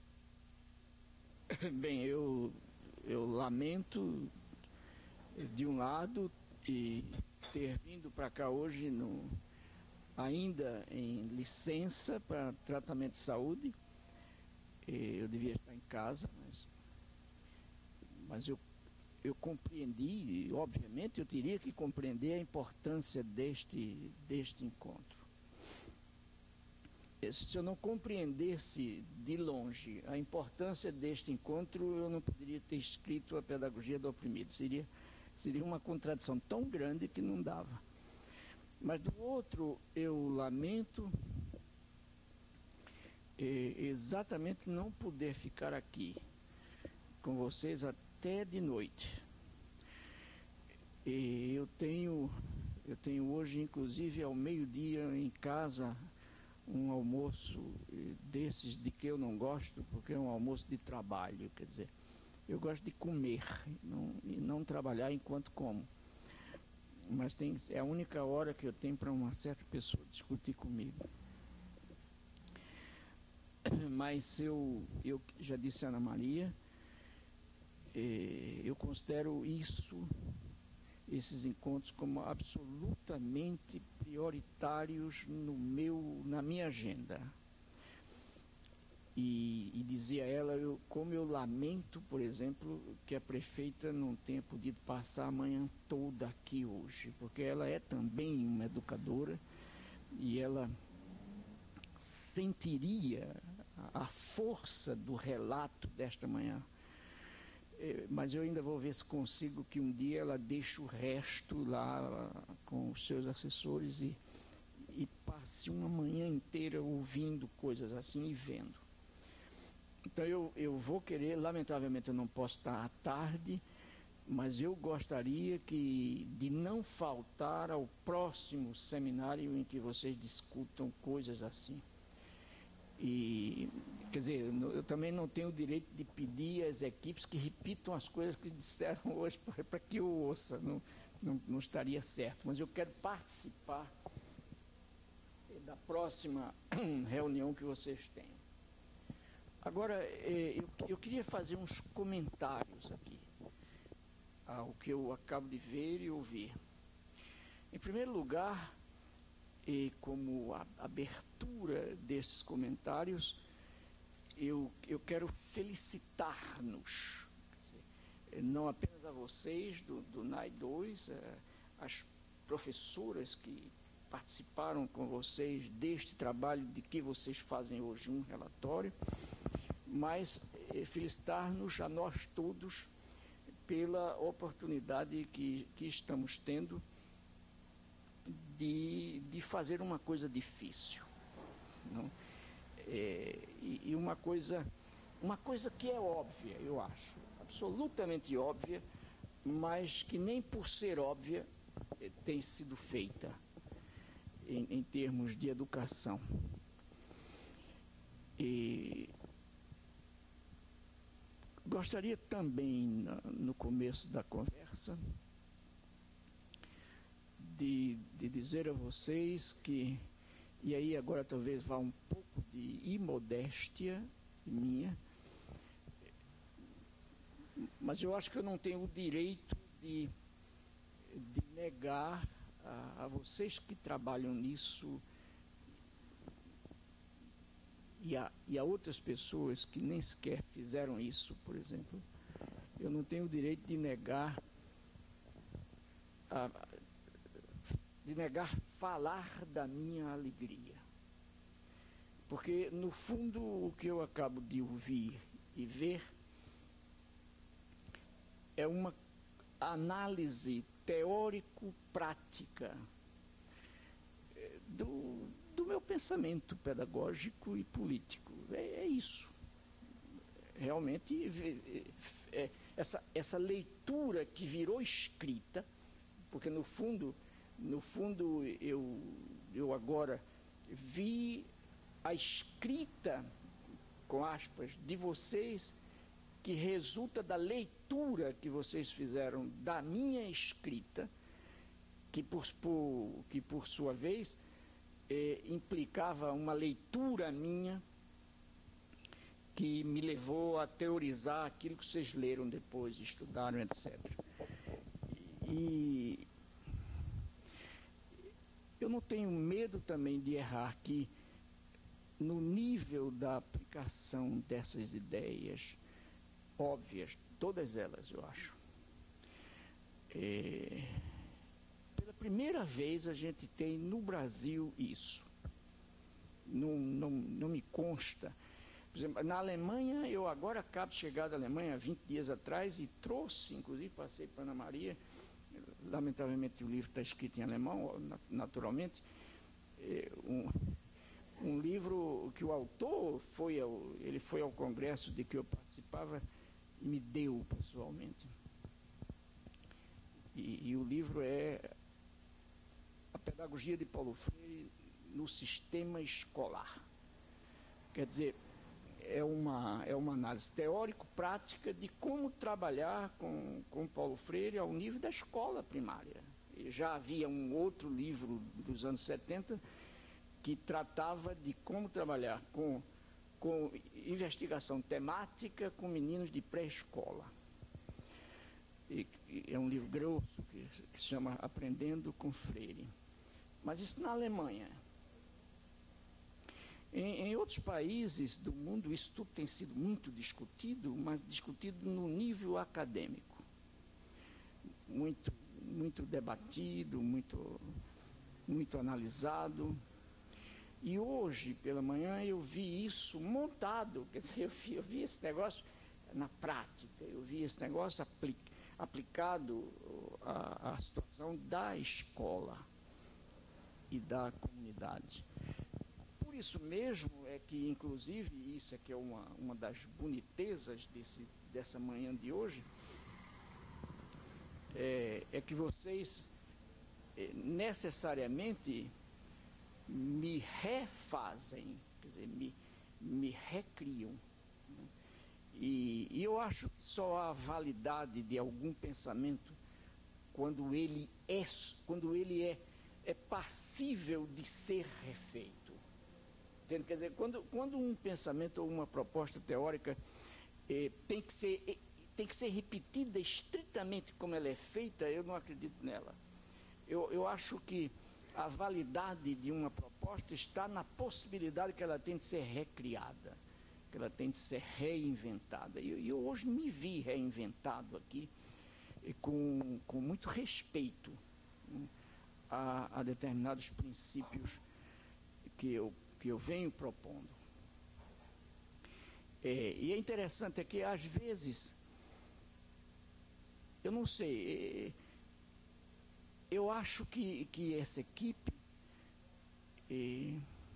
Bem, eu, eu lamento, de um lado, e ter vindo para cá hoje no, ainda em licença para tratamento de saúde. Eu devia estar em casa, mas, mas eu, eu compreendi, e obviamente eu teria que compreender a importância deste, deste encontro. Se eu não compreendesse de longe a importância deste encontro, eu não poderia ter escrito A Pedagogia do Oprimido. Seria Seria uma contradição tão grande que não dava. Mas do outro, eu lamento eh, exatamente não poder ficar aqui com vocês até de noite. E eu tenho, eu tenho hoje, inclusive, ao meio-dia em casa, um almoço desses de que eu não gosto, porque é um almoço de trabalho, quer dizer. Eu gosto de comer não, e não trabalhar enquanto como. Mas tem, é a única hora que eu tenho para uma certa pessoa discutir comigo. Mas eu, eu já disse a Ana Maria, eh, eu considero isso, esses encontros, como absolutamente prioritários no meu, na minha agenda. E, e dizia ela, eu, como eu lamento, por exemplo, que a prefeita não tenha podido passar a manhã toda aqui hoje, porque ela é também uma educadora e ela sentiria a, a força do relato desta manhã. É, mas eu ainda vou ver se consigo que um dia ela deixe o resto lá com os seus assessores e, e passe uma manhã inteira ouvindo coisas assim e vendo. Então eu, eu vou querer, lamentavelmente eu não posso estar à tarde, mas eu gostaria que, de não faltar ao próximo seminário em que vocês discutam coisas assim. E, quer dizer, eu também não tenho o direito de pedir às equipes que repitam as coisas que disseram hoje para que eu ouça, não, não, não estaria certo, mas eu quero participar da próxima reunião que vocês tenham. Agora, eu, eu queria fazer uns comentários aqui ao que eu acabo de ver e ouvir. Em primeiro lugar, e como a abertura desses comentários, eu, eu quero felicitar-nos, não apenas a vocês do, do N A I dois, as professoras que participaram com vocês deste trabalho de que vocês fazem hoje um relatório, mas eh, felicitar-nos a nós todos pela oportunidade que, que estamos tendo de, de fazer uma coisa difícil, não? É, e, e uma coisa, uma coisa que é óbvia, eu acho, absolutamente óbvia, mas que nem por ser óbvia eh, tem sido feita em, em termos de educação. E gostaria também, no começo da conversa, de, de dizer a vocês que, e aí agora talvez vá um pouco de imodéstia minha, mas eu acho que eu não tenho o direito de, de negar a, a vocês que trabalham nisso e a, e a outras pessoas que nem sequer fizeram isso, por exemplo, eu não tenho o direito de negar a, de negar falar da minha alegria. Porque, no fundo, o que eu acabo de ouvir e ver é uma análise teórico-prática do, do meu pensamento pedagógico e político. É, é isso. Realmente, é, essa, essa leitura que virou escrita, porque, no fundo, no fundo eu, eu agora vi a escrita, com aspas, de vocês, que resulta da leitura que vocês fizeram da minha escrita, que por, por, que por sua vez eh, implicava uma leitura minha que me levou a teorizar aquilo que vocês leram depois, estudaram, etcétera. E eu não tenho medo também de errar que, no nível da aplicação dessas ideias óbvias, todas elas, eu acho, é, pela primeira vez a gente tem no Brasil isso. Não, não, não me consta. Por exemplo, na Alemanha, eu agora acabo de chegar da Alemanha há vinte dias atrás e trouxe, inclusive passei para Ana Maria, lamentavelmente o livro está escrito em alemão, naturalmente, é, um, um livro que o autor foi ao, ele foi ao congresso de que eu participava e me deu pessoalmente. E, e o livro é A Pedagogia de Paulo Freire no Sistema Escolar. Quer dizer, é uma, é uma análise teórico-prática de como trabalhar com, com Paulo Freire ao nível da escola primária. E já havia um outro livro dos anos setenta que tratava de como trabalhar com, com investigação temática com meninos de pré-escola. E, e é um livro grosso que, que se chama Aprendendo com Freire. Mas isso na Alemanha. Em, em outros países do mundo, isso tudo tem sido muito discutido, mas discutido no nível acadêmico. Muito, muito debatido, muito, muito analisado. E hoje, pela manhã, eu vi isso montado, quer dizer, eu vi, eu vi esse negócio na prática, eu vi esse negócio apli, aplicado à, à situação da escola e da comunidade. Por isso mesmo é que, inclusive, isso é que é uma, uma das bonitezas desse, dessa manhã de hoje, é, é que vocês é, necessariamente me refazem, quer dizer, me, me recriam. Né? E, e eu acho que só há validade de algum pensamento quando ele é, quando ele é, é passível de ser refeito. Entende? Quer dizer, quando, quando um pensamento ou uma proposta teórica eh, tem, que ser, eh, tem que ser repetida estritamente como ela é feita, eu não acredito nela. Eu, eu acho que a validade de uma proposta está na possibilidade que ela tem de ser recriada, que ela tem de ser reinventada. E eu, eu hoje me vi reinventado aqui, e com, com muito respeito, né, a, a determinados princípios que eu, que eu venho propondo. É, e é interessante é que, às vezes, eu não sei, é, eu acho que, que essa equipe é,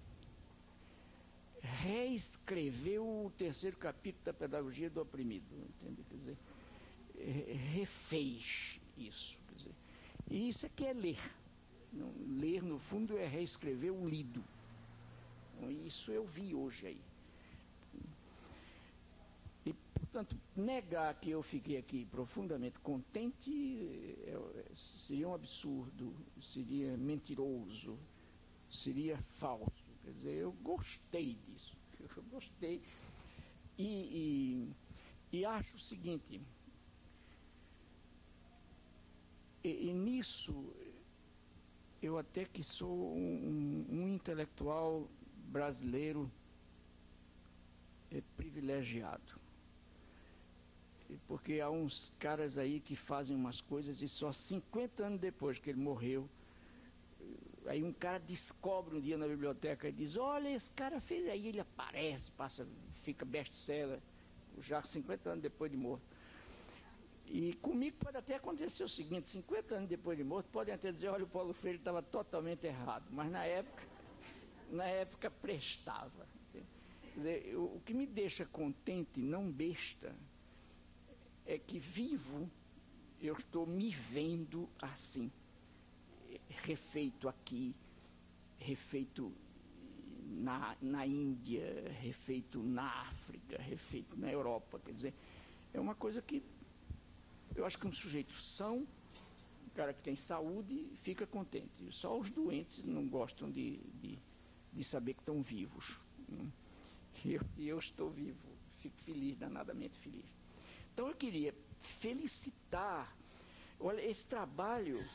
reescreveu o terceiro capítulo da pedagogia do oprimido, entende? Quer dizer, é, refez isso, quer dizer, e isso aqui é ler. Não, ler, no fundo, é reescrever o lido. Isso eu vi hoje aí. E, portanto, negar que eu fiquei aqui profundamente contente é, seria um absurdo, seria mentiroso, seria falso. Quer dizer, eu gostei disso, eu gostei. E, e, e acho o seguinte, e, e nisso, eu até que sou um, um intelectual brasileiro é, privilegiado. Porque há uns caras aí que fazem umas coisas e só cinquenta anos depois que ele morreu, aí um cara descobre um dia na biblioteca e diz, olha, esse cara fez, aí ele aparece, passa, fica best-seller, já cinquenta anos depois de morto. E comigo pode até acontecer o seguinte, cinquenta anos depois de morto, podem até dizer, olha, o Paulo Freire estava totalmente errado, mas na época, na época prestava. Quer dizer, eu, o que me deixa contente, não besta, é que vivo, eu estou me vendo assim, refeito aqui, refeito na, na Índia, refeito na África, refeito na Europa. Quer dizer, é uma coisa que eu acho que um sujeito são, um cara que tem saúde, fica contente. Só os doentes não gostam de, de, de saber que estão vivos. E eu, eu estou vivo, fico feliz, danadamente feliz. Então eu queria felicitar, olha, esse trabalho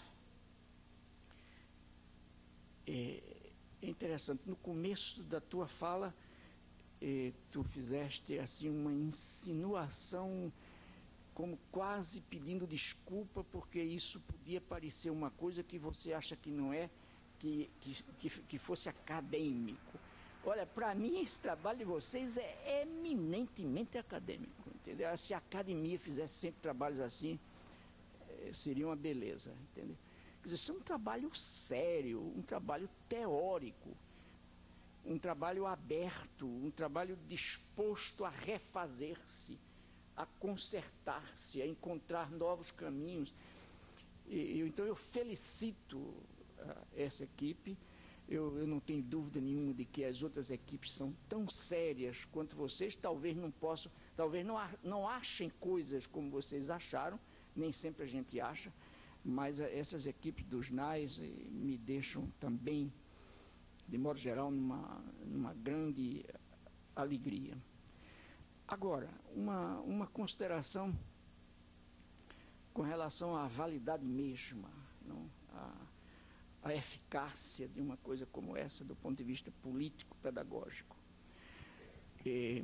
é, é interessante. No começo da tua fala, é, tu fizeste assim uma insinuação, como quase pedindo desculpa, porque isso podia parecer uma coisa que você acha que não é, que, que, que fosse acadêmico. Olha, para mim esse trabalho de vocês é eminentemente acadêmico, entendeu? Se a academia fizesse sempre trabalhos assim, seria uma beleza, entendeu? Quer dizer, isso é um trabalho sério, um trabalho teórico, um trabalho aberto, um trabalho disposto a refazer-se, a consertar-se, a encontrar novos caminhos. E, então eu felicito uh, essa equipe. Eu, eu não tenho dúvida nenhuma de que as outras equipes são tão sérias quanto vocês. Talvez não possam, talvez não, não achem coisas como vocês acharam, nem sempre a gente acha, mas essas equipes dos N A S me deixam também, de modo geral, numa, numa grande alegria. Agora, uma, uma consideração com relação à validade mesma, não? A, a eficácia de uma coisa como essa do ponto de vista político-pedagógico. E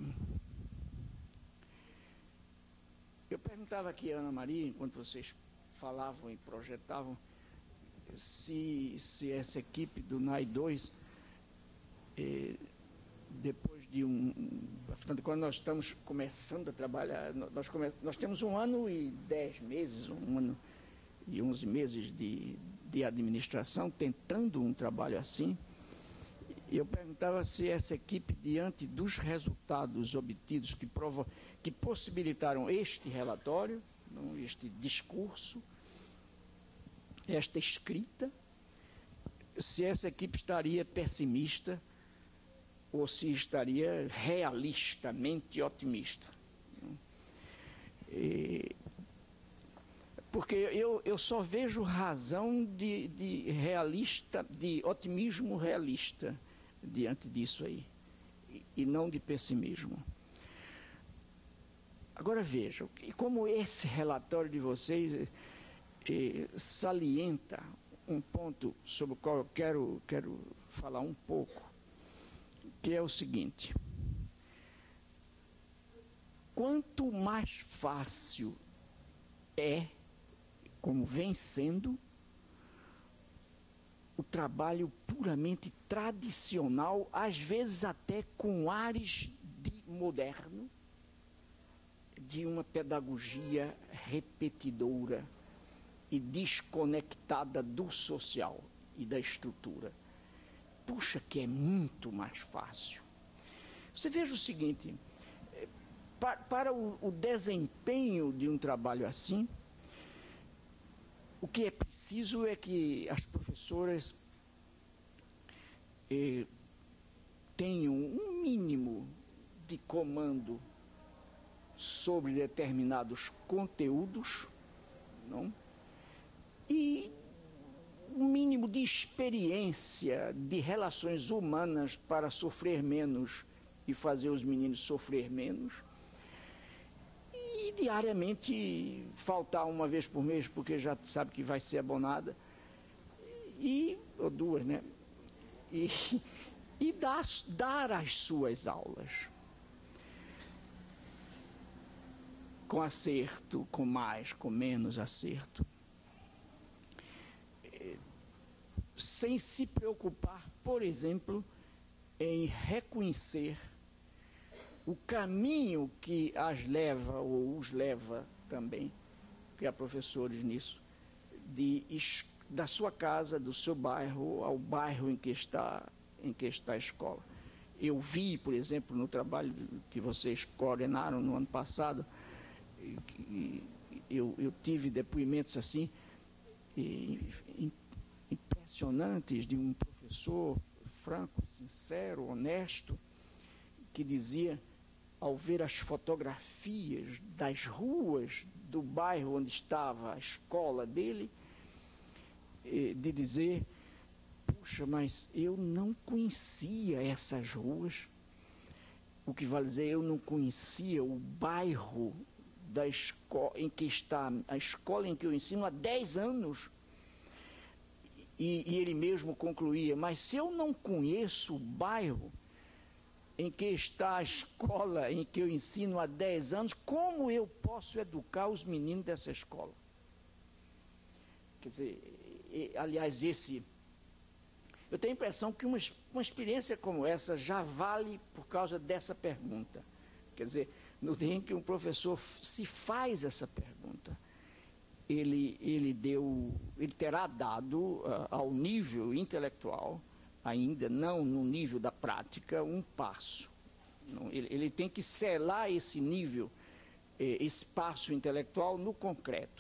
eu perguntava aqui a Ana Maria, enquanto vocês falavam e projetavam, se, se essa equipe do N A I dois, eh, depois de um... Portanto, quando nós estamos começando a trabalhar, nós, come, nós temos um ano e dez meses, um ano e onze meses de... de administração, tentando um trabalho assim, e eu perguntava se essa equipe, diante dos resultados obtidos que, provo que possibilitaram este relatório, não, este discurso, esta escrita, se essa equipe estaria pessimista ou se estaria realistamente otimista. E, porque eu, eu só vejo razão de, de realista, de otimismo realista diante disso aí, e, e não de pessimismo. Agora vejam, e como esse relatório de vocês eh, salienta um ponto sobre o qual eu quero, quero falar um pouco, que é o seguinte: quanto mais fácil é, como vem sendo, o trabalho puramente tradicional, às vezes até com ares de moderno, de uma pedagogia repetidora e desconectada do social e da estrutura. Puxa, que é muito mais fácil. Você veja o seguinte, para, para o, o desempenho de um trabalho assim, o que é preciso é que as professoras eh, tenham um mínimo de comando sobre determinados conteúdos, não? E um mínimo de experiência de relações humanas para sofrer menos e fazer os meninos sofrer menos. E diariamente faltar uma vez por mês, porque já sabe que vai ser abonada, e, ou duas, né? E, e dar, dar as suas aulas. Com acerto, com mais, com menos acerto. Sem se preocupar, por exemplo, em reconhecer o caminho que as leva, ou os leva também, porque há professores nisso, de, da sua casa, do seu bairro, ao bairro em que está, em que está a escola. Eu vi, por exemplo, no trabalho que vocês coordenaram no ano passado, eu, eu tive depoimentos assim, e, impressionantes, de um professor franco, sincero, honesto, que dizia, ao ver as fotografias das ruas do bairro onde estava a escola dele, de dizer, puxa, mas eu não conhecia essas ruas, o que vale dizer, eu não conhecia o bairro da escola em que está, a escola em que eu ensino há dez anos. E, e ele mesmo concluía, mas se eu não conheço o bairro em que está a escola em que eu ensino há dez anos, como eu posso educar os meninos dessa escola? Quer dizer, e, aliás, esse... Eu tenho a impressão que uma, uma experiência como essa já vale por causa dessa pergunta. Quer dizer, no dia em que um professor se faz essa pergunta, Ele, ele, deu, ele terá dado uh, ao nível intelectual, ainda não no nível da prática, um passo. Não, ele, ele tem que selar esse nível, eh, esse passo intelectual no concreto.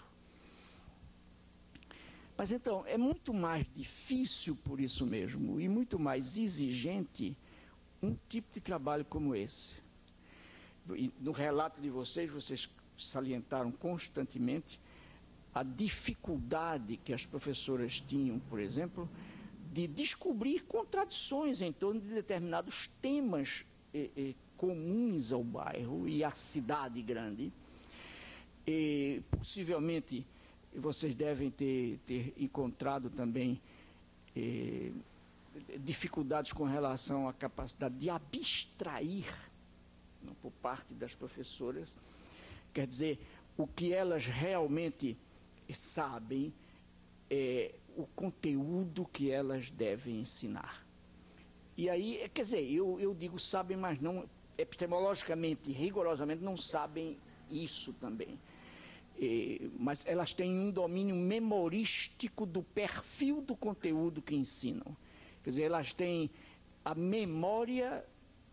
Mas então, é muito mais difícil por isso mesmo, e muito mais exigente, um tipo de trabalho como esse. E no relato de vocês, vocês salientaram constantemente a dificuldade que as professoras tinham, por exemplo, de descobrir contradições em torno de determinados temas eh, eh, comuns ao bairro e à cidade grande. E, possivelmente, vocês devem ter, ter encontrado também eh, dificuldades com relação à capacidade de abstrair, não, por parte das professoras, quer dizer, o que elas realmente sabem é o conteúdo que elas devem ensinar. E aí, quer dizer, eu, eu digo sabem, mas não, epistemologicamente, rigorosamente, não sabem isso também. É, mas elas têm um domínio memorístico do perfil do conteúdo que ensinam. Quer dizer, elas têm a memória...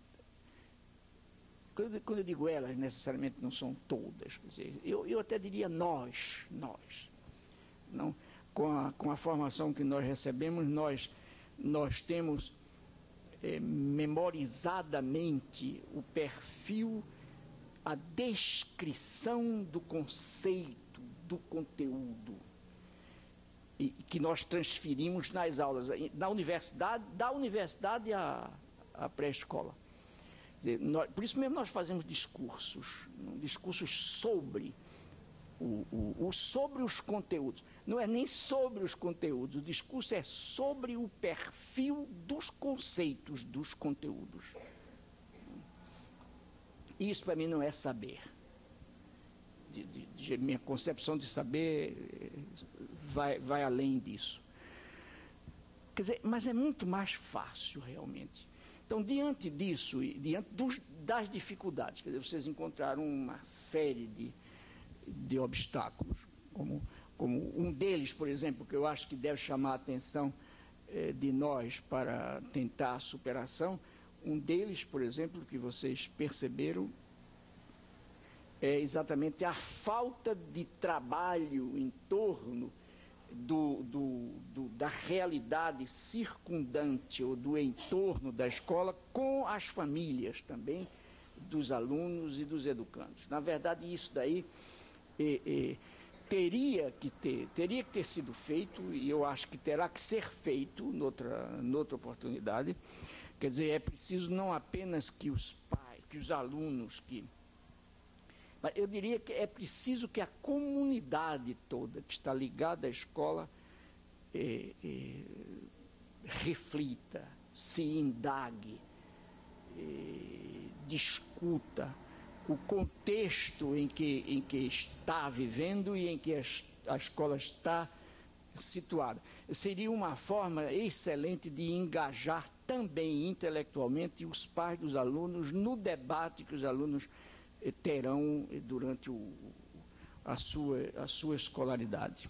Quando, quando eu digo elas, necessariamente não são todas. Quer dizer, eu, eu até diria nós, nós. Não? Com, a, com a formação que nós recebemos, nós, nós temos é, memorizadamente o perfil, a descrição do conceito, do conteúdo, e, que nós transferimos nas aulas, na universidade, da universidade à, à pré-escola. Por isso mesmo nós fazemos discursos, discursos sobre, o, o, o, sobre os conteúdos. Não é nem sobre os conteúdos, o discurso é sobre o perfil dos conceitos dos conteúdos. Isso para mim não é saber. De, de, de, minha concepção de saber vai, vai além disso. Quer dizer, mas é muito mais fácil, realmente. Então, diante disso, e diante dos, das dificuldades, quer dizer, vocês encontraram uma série de, de obstáculos, como, como um deles, por exemplo, que eu acho que deve chamar a atenção eh, de nós para tentar a superação. Um deles, por exemplo, que vocês perceberam, é exatamente a falta de trabalho em torno do, do, do, da realidade circundante ou do entorno da escola com as famílias também dos alunos e dos educandos. Na verdade, isso daí é, é, teria que ter, teria que ter sido feito, e eu acho que terá que ser feito noutra, noutra oportunidade. Quer dizer, é preciso não apenas que os pais, que os alunos, que... mas eu diria que é preciso que a comunidade toda que está ligada à escola é, é, reflita, se indague, é, discuta o contexto em que, em que está vivendo e em que a, a escola está situada. Seria uma forma excelente de engajar também intelectualmente os pais dos alunos no debate que os alunos terão durante o, a, sua, a sua escolaridade.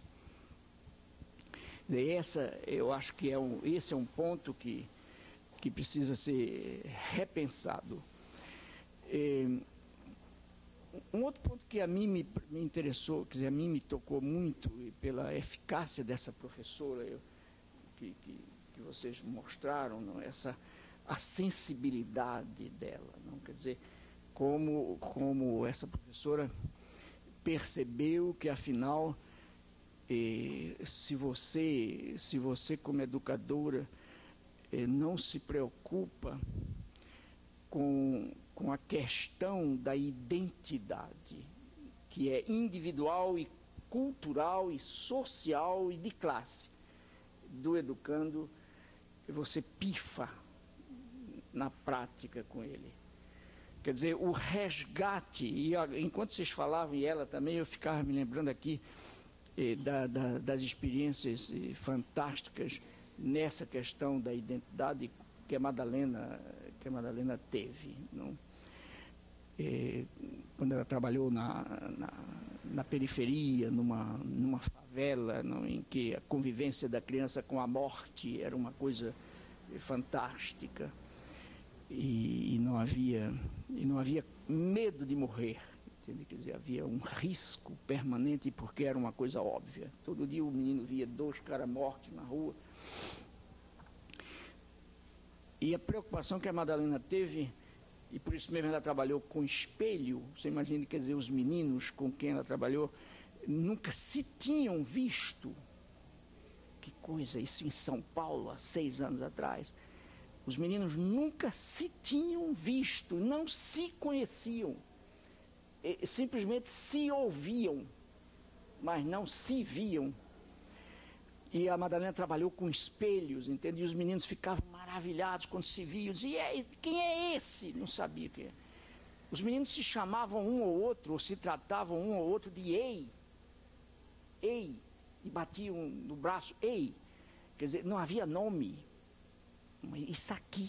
Essa, eu acho que é um, esse é um ponto que, que precisa ser repensado. É, um outro ponto que a mim me, me interessou, quer dizer, a mim me tocou muito pela eficácia dessa professora eu, que, que, que vocês mostraram, não? Essa, a sensibilidade dela, não? Quer dizer, Como, como essa professora percebeu que, afinal, eh, se você, se você como educadora eh, não se preocupa com, com a questão da identidade, que é individual e cultural e social e de classe do educando, você pifa na prática com ele. Quer dizer, o resgate, e enquanto vocês falavam, e ela também, eu ficava me lembrando aqui eh, da, da, das experiências eh, fantásticas nessa questão da identidade que a Madalena, que a Madalena teve. Não? Eh, quando ela trabalhou na, na, na periferia, numa, numa favela, não, em que a convivência da criança com a morte era uma coisa eh, fantástica. E, e não havia e não havia medo de morrer, entende? Quer dizer, havia um risco permanente porque era uma coisa óbvia. Todo dia o menino via dois caras mortos na rua. E a preocupação que a Madalena teve, e por isso mesmo ela trabalhou com espelho, você imagina, quer dizer, os meninos com quem ela trabalhou nunca se tinham visto. Que coisa, isso em São Paulo, há seis anos atrás. Os meninos nunca se tinham visto, não se conheciam, simplesmente se ouviam, mas não se viam. E a Madalena trabalhou com espelhos, entende? E os meninos ficavam maravilhados quando se viam, diziam, quem é esse? Não sabia quem é. Os meninos se chamavam um ou outro, ou se tratavam um ou outro de ei, ei, e batiam no braço, ei. Quer dizer, não havia nome. Isso aqui.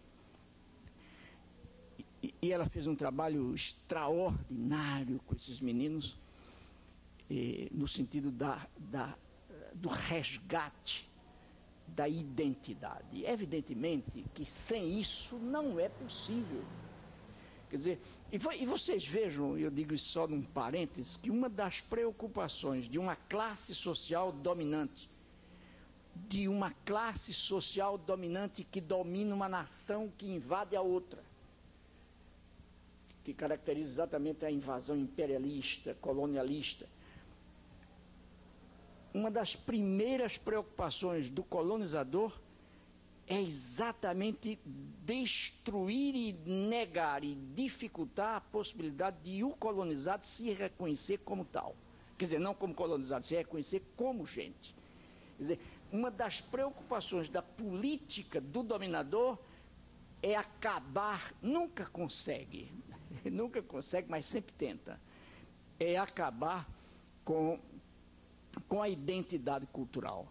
E, e ela fez um trabalho extraordinário com esses meninos, eh, no sentido da, da, do resgate da identidade. Evidentemente que sem isso não é possível. Quer dizer, e, e vocês vejam, eu digo isso só num parênteses, que uma das preocupações de uma classe social dominante, de uma classe social dominante que domina uma nação que invade a outra, que caracteriza exatamente a invasão imperialista, colonialista. Uma das primeiras preocupações do colonizador é exatamente destruir e negar e dificultar a possibilidade de o colonizado se reconhecer como tal. Quer dizer, não como colonizado, se reconhecer como gente. Quer dizer, uma das preocupações da política do dominador é acabar, nunca consegue, nunca consegue, mas sempre tenta, é acabar com, com a identidade cultural.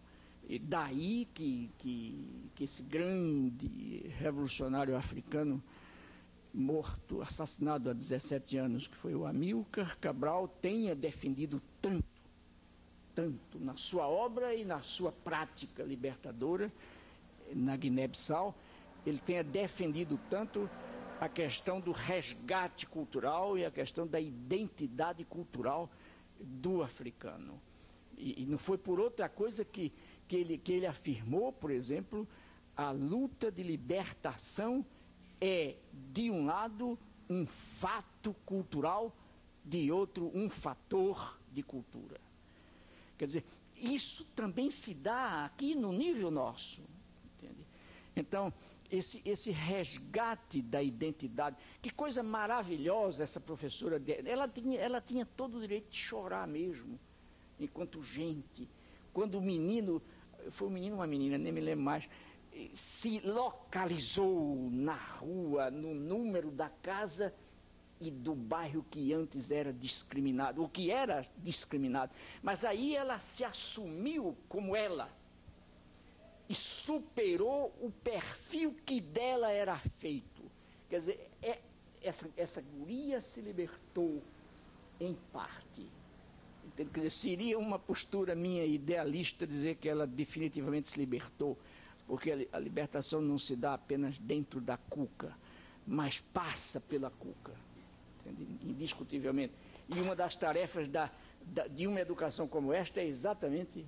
E daí que, que, que esse grande revolucionário africano, morto, assassinado há dezessete anos, que foi o Amílcar Cabral, tenha defendido tanto, tanto na sua obra e na sua prática libertadora na Guiné-Bissau, ele tenha defendido tanto a questão do resgate cultural e a questão da identidade cultural do africano. E, e não foi por outra coisa que, que, ele, que ele afirmou, por exemplo, a luta de libertação é, de um lado, um fato cultural, de outro, um fator de cultura. Quer dizer, isso também se dá aqui no nível nosso. Entende? Então, esse, esse resgate da identidade, que coisa maravilhosa essa professora, ela tinha, ela tinha todo o direito de chorar mesmo, enquanto gente. Quando o menino, foi um menino ou uma menina, nem me lembro mais, se localizou na rua, no número da casa e do bairro que antes era discriminado, o que era discriminado. Mas aí ela se assumiu como ela e superou o perfil que dela era feito. Quer dizer, é, essa, essa guria se libertou em parte. Quer dizer, seria uma postura minha idealista dizer que ela definitivamente se libertou, porque a libertação não se dá apenas dentro da cuca, mas passa pela cuca, entende? Indiscutivelmente. E uma das tarefas da, da, de uma educação como esta é exatamente...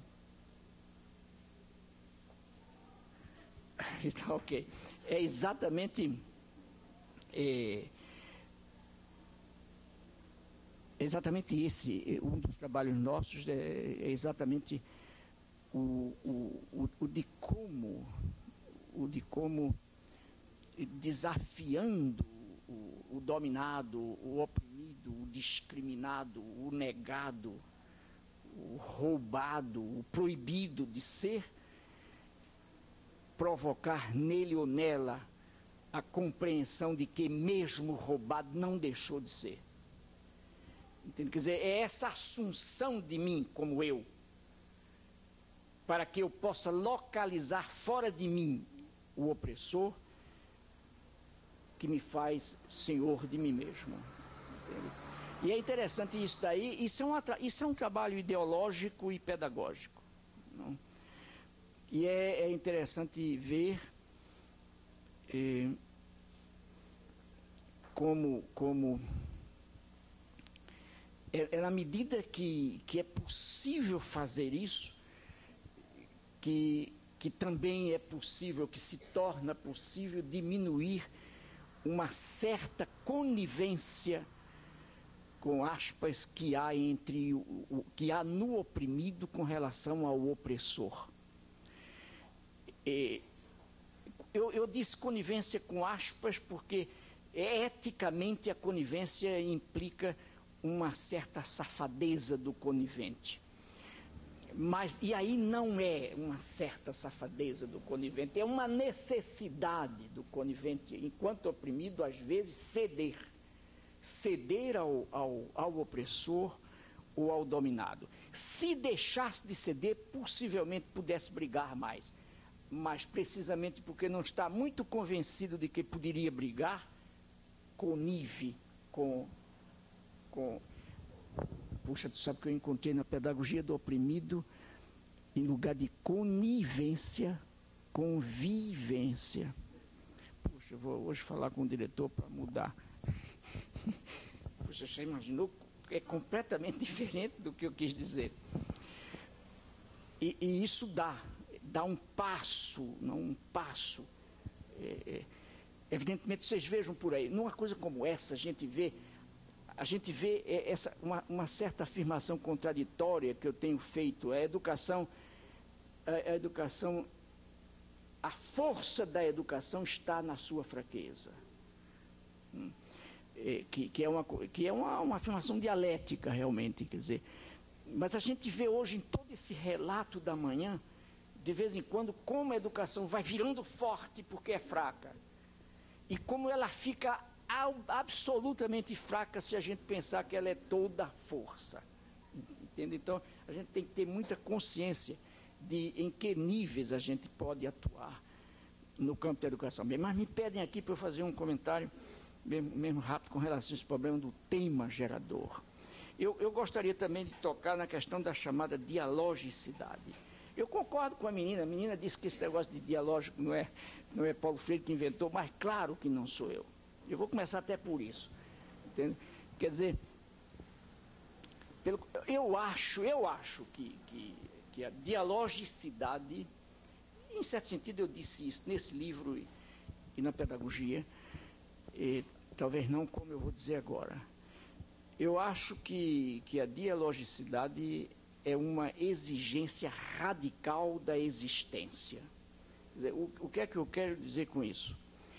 Então, ok. É exatamente... É, exatamente esse, um dos trabalhos nossos é, é exatamente o, o, o, o de como, o de como desafiando o, o dominado, o oprimido, o discriminado, o negado, o roubado, o proibido de ser, provocar nele ou nela a compreensão de que mesmo roubado não deixou de ser. Entende? Quer dizer, é essa assunção de mim como eu, para que eu possa localizar fora de mim o opressor, que me faz senhor de mim mesmo. Entende? E é interessante isso daí, isso é, uma, isso é um trabalho ideológico e pedagógico. Não? E é, é interessante ver eh, como... como É, é na medida que, que é possível fazer isso, que, que também é possível, que se torna possível diminuir uma certa conivência, com aspas, que há, entre o, o, que há no oprimido com relação ao opressor. E, eu, eu disse conivência com aspas porque eticamente a conivência implica uma certa safadeza do conivente. Mas, e aí não é uma certa safadeza do conivente, é uma necessidade do conivente, enquanto oprimido, às vezes, ceder. Ceder ao, ao, ao opressor ou ao dominado. Se deixasse de ceder, possivelmente pudesse brigar mais. Mas, precisamente porque não está muito convencido de que poderia brigar, conive com... Com, puxa, tu sabe que eu encontrei na pedagogia do oprimido, em lugar de conivência, convivência. Puxa, eu vou hoje falar com o diretor para mudar. Puxa, você imaginou? É completamente diferente do que eu quis dizer. E, e isso dá, dá um passo, não um passo. É, é, evidentemente, vocês vejam por aí, numa coisa como essa, a gente vê A gente vê essa, uma, uma certa afirmação contraditória que eu tenho feito. A educação, a, a educação, a força da educação está na sua fraqueza. Hum. É, que, que é, uma, que é uma, uma afirmação dialética, realmente. Quer dizer, mas a gente vê hoje em todo esse relato da manhã, de vez em quando, como a educação vai virando forte porque é fraca. E como ela fica absolutamente fraca se a gente pensar que ela é toda força. Entende? Então, a gente tem que ter muita consciência de em que níveis a gente pode atuar no campo da educação. Bem, mas me pedem aqui para eu fazer um comentário mesmo, mesmo rápido com relação a esse problema do tema gerador. Eu, eu gostaria também de tocar na questão da chamada dialogicidade. Eu concordo com a menina, a menina disse que esse negócio de dialógico não é, não é Paulo Freire que inventou, mas claro que não sou eu. Eu vou começar até por isso. Entende? Quer dizer, pelo, eu acho, eu acho que, que, que a dialogicidade, em certo sentido eu disse isso nesse livro e, e na pedagogia, e, talvez não como eu vou dizer agora. Eu acho que, que a dialogicidade é uma exigência radical da existência. Quer dizer, o, o que é que eu quero dizer com isso?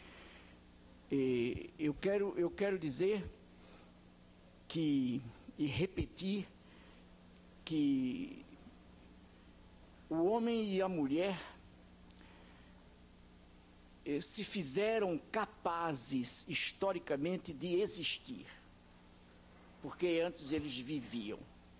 E, eu, quero, eu quero dizer que, e repetir, que o homem e a mulher eh, se fizeram capazes historicamente de existir, porque antes eles viviam.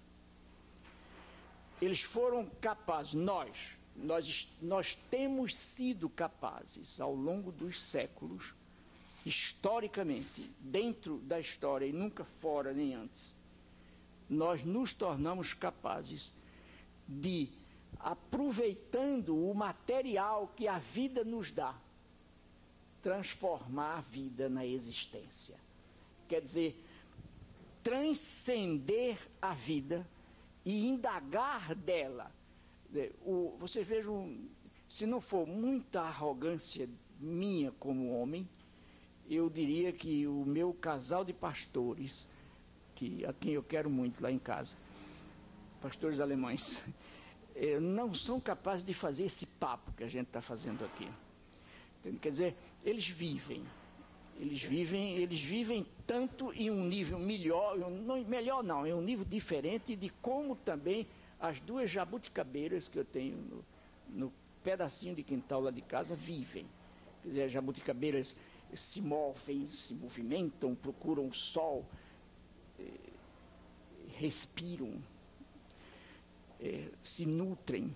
Eles foram capazes, nós, nós, nós temos sido capazes, ao longo dos séculos, historicamente, dentro da história e nunca fora nem antes, nós nos tornamos capazes de, aproveitando o material que a vida nos dá, transformar a vida na existência. Quer dizer, transcender a vida e indagar dela. O, vocês vejam, se não for muita arrogância minha como homem, eu diria que o meu casal de pastores, que, a quem eu quero muito lá em casa, pastores alemães, não são capazes de fazer esse papo que a gente está fazendo aqui. Quer dizer, eles vivem. Eles vivem, eles vivem tanto em um nível melhor, não, melhor não, em um nível diferente de como também as duas jabuticabeiras que eu tenho no, no pedacinho de quintal lá de casa vivem. Quer dizer, as jabuticabeiras se movem, se movimentam, procuram o sol, eh, respiram, eh, se nutrem,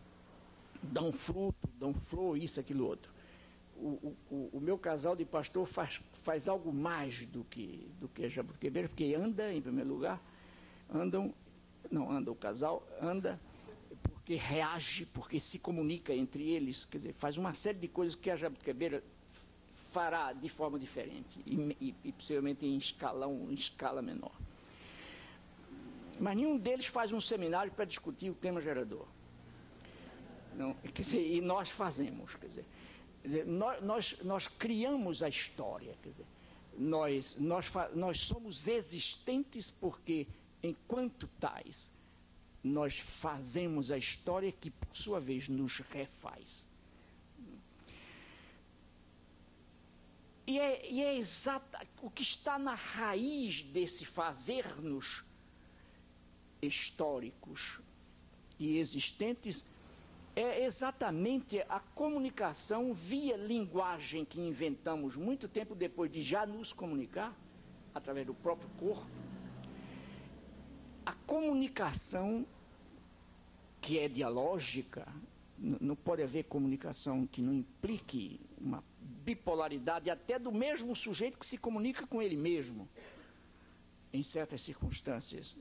dão fruto, dão flor, isso, aquilo, outro. O, o, o meu casal de pastor faz, faz algo mais do que, do que a jabuticabeira, porque anda, em primeiro lugar, andam, não anda o casal, anda porque reage, porque se comunica entre eles, quer dizer, faz uma série de coisas que a jabuticabeira fará de forma diferente, e, e, e possivelmente em, escalão, em escala menor. Mas nenhum deles faz um seminário para discutir o tema gerador. Não, quer dizer, e nós fazemos, quer dizer, Quer dizer, nós, nós, nós criamos a história, quer dizer, nós, nós, nós somos existentes porque, enquanto tais, nós fazemos a história que, por sua vez, nos refaz. E é, e é exata, o que está na raiz desse fazer-nos históricos e existentes é exatamente a comunicação via linguagem que inventamos muito tempo depois de já nos comunicar, através do próprio corpo. A comunicação que é dialógica, não pode haver comunicação que não implique uma bipolaridade até do mesmo sujeito que se comunica com ele mesmo, em certas circunstâncias.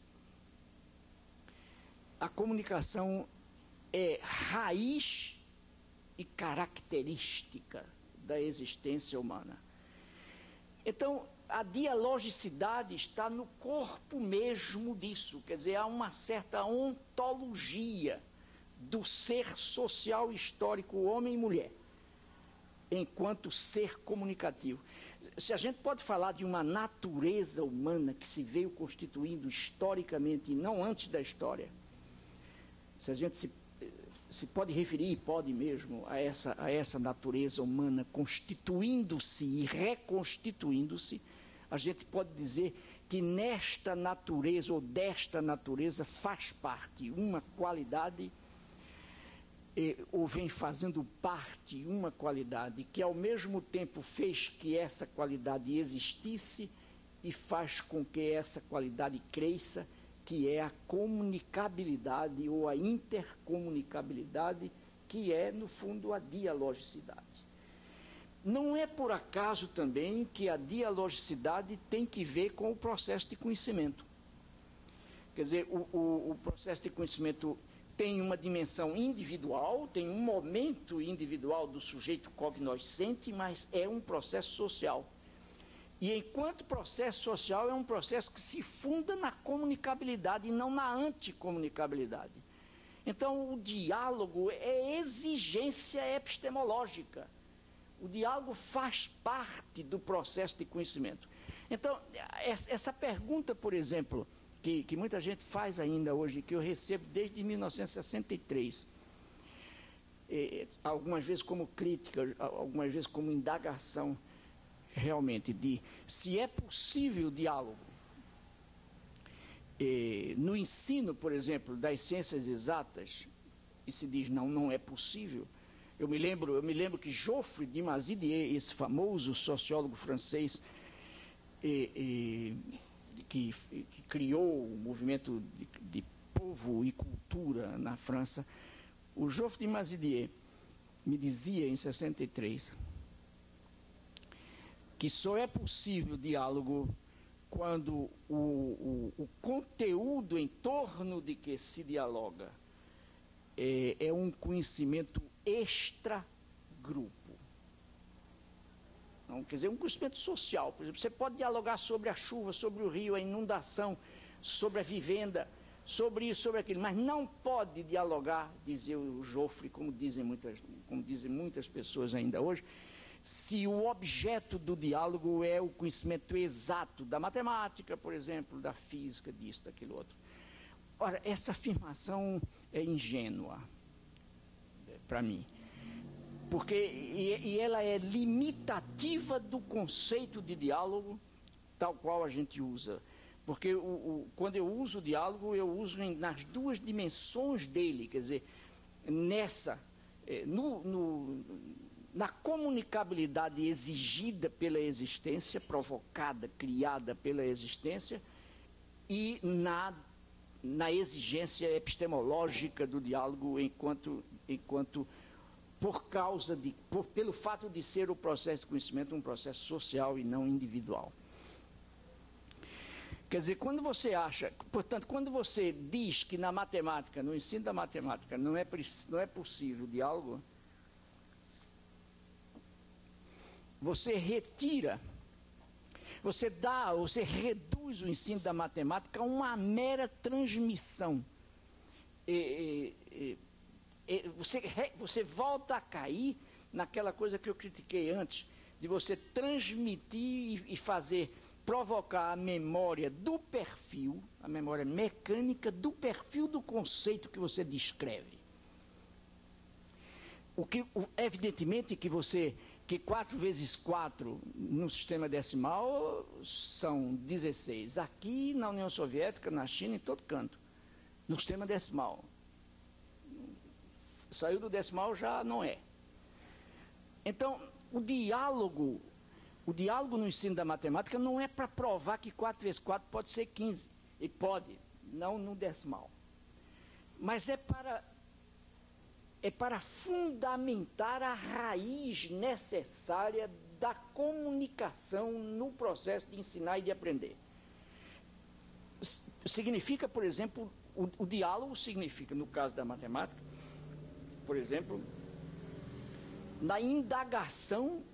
A comunicação é raiz e característica da existência humana. Então, a dialogicidade está no corpo mesmo disso, quer dizer, há uma certa ontologia do ser social histórico, homem e mulher, enquanto ser comunicativo. Se a gente pode falar de uma natureza humana que se veio constituindo historicamente e não antes da história, se a gente se se pode referir, pode mesmo, a essa, a essa natureza humana constituindo-se e reconstituindo-se, a gente pode dizer que nesta natureza, ou desta natureza, faz parte uma qualidade, eh, ou vem fazendo parte uma qualidade que, ao mesmo tempo, fez que essa qualidade existisse e faz com que essa qualidade cresça que é a comunicabilidade ou a intercomunicabilidade, que é, no fundo, a dialogicidade. Não é por acaso também que a dialogicidade tem que ver com o processo de conhecimento. Quer dizer, o, o, o processo de conhecimento tem uma dimensão individual, tem um momento individual do sujeito cognoscente, mas é um processo social. E enquanto processo social é um processo que se funda na comunicabilidade e não na anticomunicabilidade. Então, o diálogo é exigência epistemológica. O diálogo faz parte do processo de conhecimento. Então, essa pergunta, por exemplo, que, que muita gente faz ainda hoje, que eu recebo desde mil novecentos e sessenta e três, eh, algumas vezes como crítica, algumas vezes como indagação, realmente, de se é possível o diálogo. Eh, no ensino, por exemplo, das ciências exatas, e se diz não, não é possível. Eu me lembro, eu me lembro que Geoffroy de Mazidier, esse famoso sociólogo francês, eh, eh, que, que criou o movimento de, de povo e cultura na França, o Geoffroy de Mazidier me dizia em sessenta e três que só é possível o diálogo quando o, o, o conteúdo em torno de que se dialoga é, é um conhecimento extra-grupo. Não, quer dizer, um conhecimento social. Por exemplo, você pode dialogar sobre a chuva, sobre o rio, a inundação, sobre a vivenda, sobre isso, sobre aquilo, mas não pode dialogar, dizia o Geoffroy, como dizem muitas, como dizem muitas pessoas ainda hoje, se o objeto do diálogo é o conhecimento exato da matemática, por exemplo, da física, disso, daquilo outro. Ora, essa afirmação é ingênua para mim, porque e, e ela é limitativa do conceito de diálogo tal qual a gente usa. Porque o, o, quando eu uso o diálogo, eu uso em, nas duas dimensões dele, quer dizer, nessa, eh, no, no, na comunicabilidade exigida pela existência, provocada, criada pela existência, e na, na exigência epistemológica do diálogo, enquanto, enquanto por causa de, por, pelo fato de ser o processo de conhecimento um processo social e não individual. Quer dizer, quando você acha, portanto, quando você diz que na matemática, no ensino da matemática, não é, não é possível o diálogo, você retira, você dá, você reduz o ensino da matemática a uma mera transmissão. E, e, e, você, você volta a cair naquela coisa que eu critiquei antes, de você transmitir e, e fazer, provocar a memória do perfil, a memória mecânica do perfil do conceito que você descreve. O que, evidentemente que você, que quatro vezes quatro no sistema decimal são dezesseis. Aqui na União Soviética, na China, em todo canto, no sistema decimal. Saiu do decimal, já não é. Então, o diálogo, o diálogo no ensino da matemática não é para provar que quatro vezes quatro pode ser quinze. E pode, não no decimal. Mas é para, é para fundamentar a raiz necessária da comunicação no processo de ensinar e de aprender. Significa, por exemplo, o, o diálogo significa, no caso da matemática, por exemplo, na indagação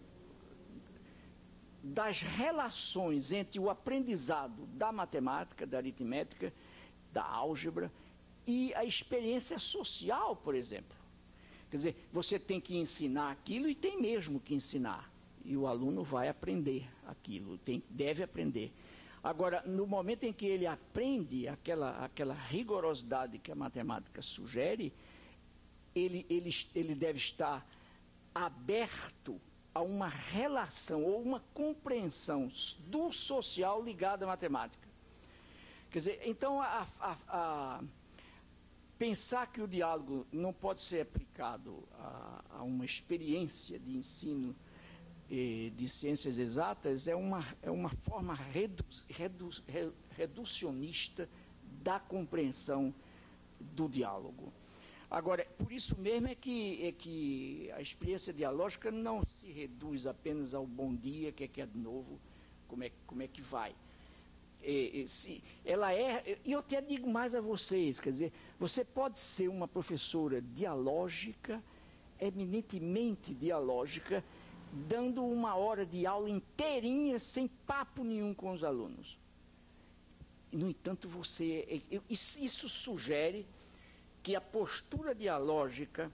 das relações entre o aprendizado da matemática, da aritmética, da álgebra e a experiência social, por exemplo. Quer dizer, você tem que ensinar aquilo e tem mesmo que ensinar. E o aluno vai aprender aquilo, tem, deve aprender. Agora, no momento em que ele aprende aquela, aquela rigorosidade que a matemática sugere, ele, ele, ele deve estar aberto a uma relação ou uma compreensão do social ligado à matemática. Quer dizer, então, a, a, a pensar que o diálogo não pode ser aplicado a, a uma experiência de ensino eh, de ciências exatas é uma, é uma forma redu, redu, reducionista da compreensão do diálogo. Agora, por isso mesmo é que, é que a experiência dialógica não se reduz apenas ao bom dia, que é que é de novo, como é, como é que vai. É, é, se, ela é, e eu até digo mais a vocês, quer dizer, você pode ser uma professora dialógica, eminentemente dialógica, dando uma hora de aula inteirinha, sem papo nenhum com os alunos. No entanto, você, isso, isso sugere que a postura dialógica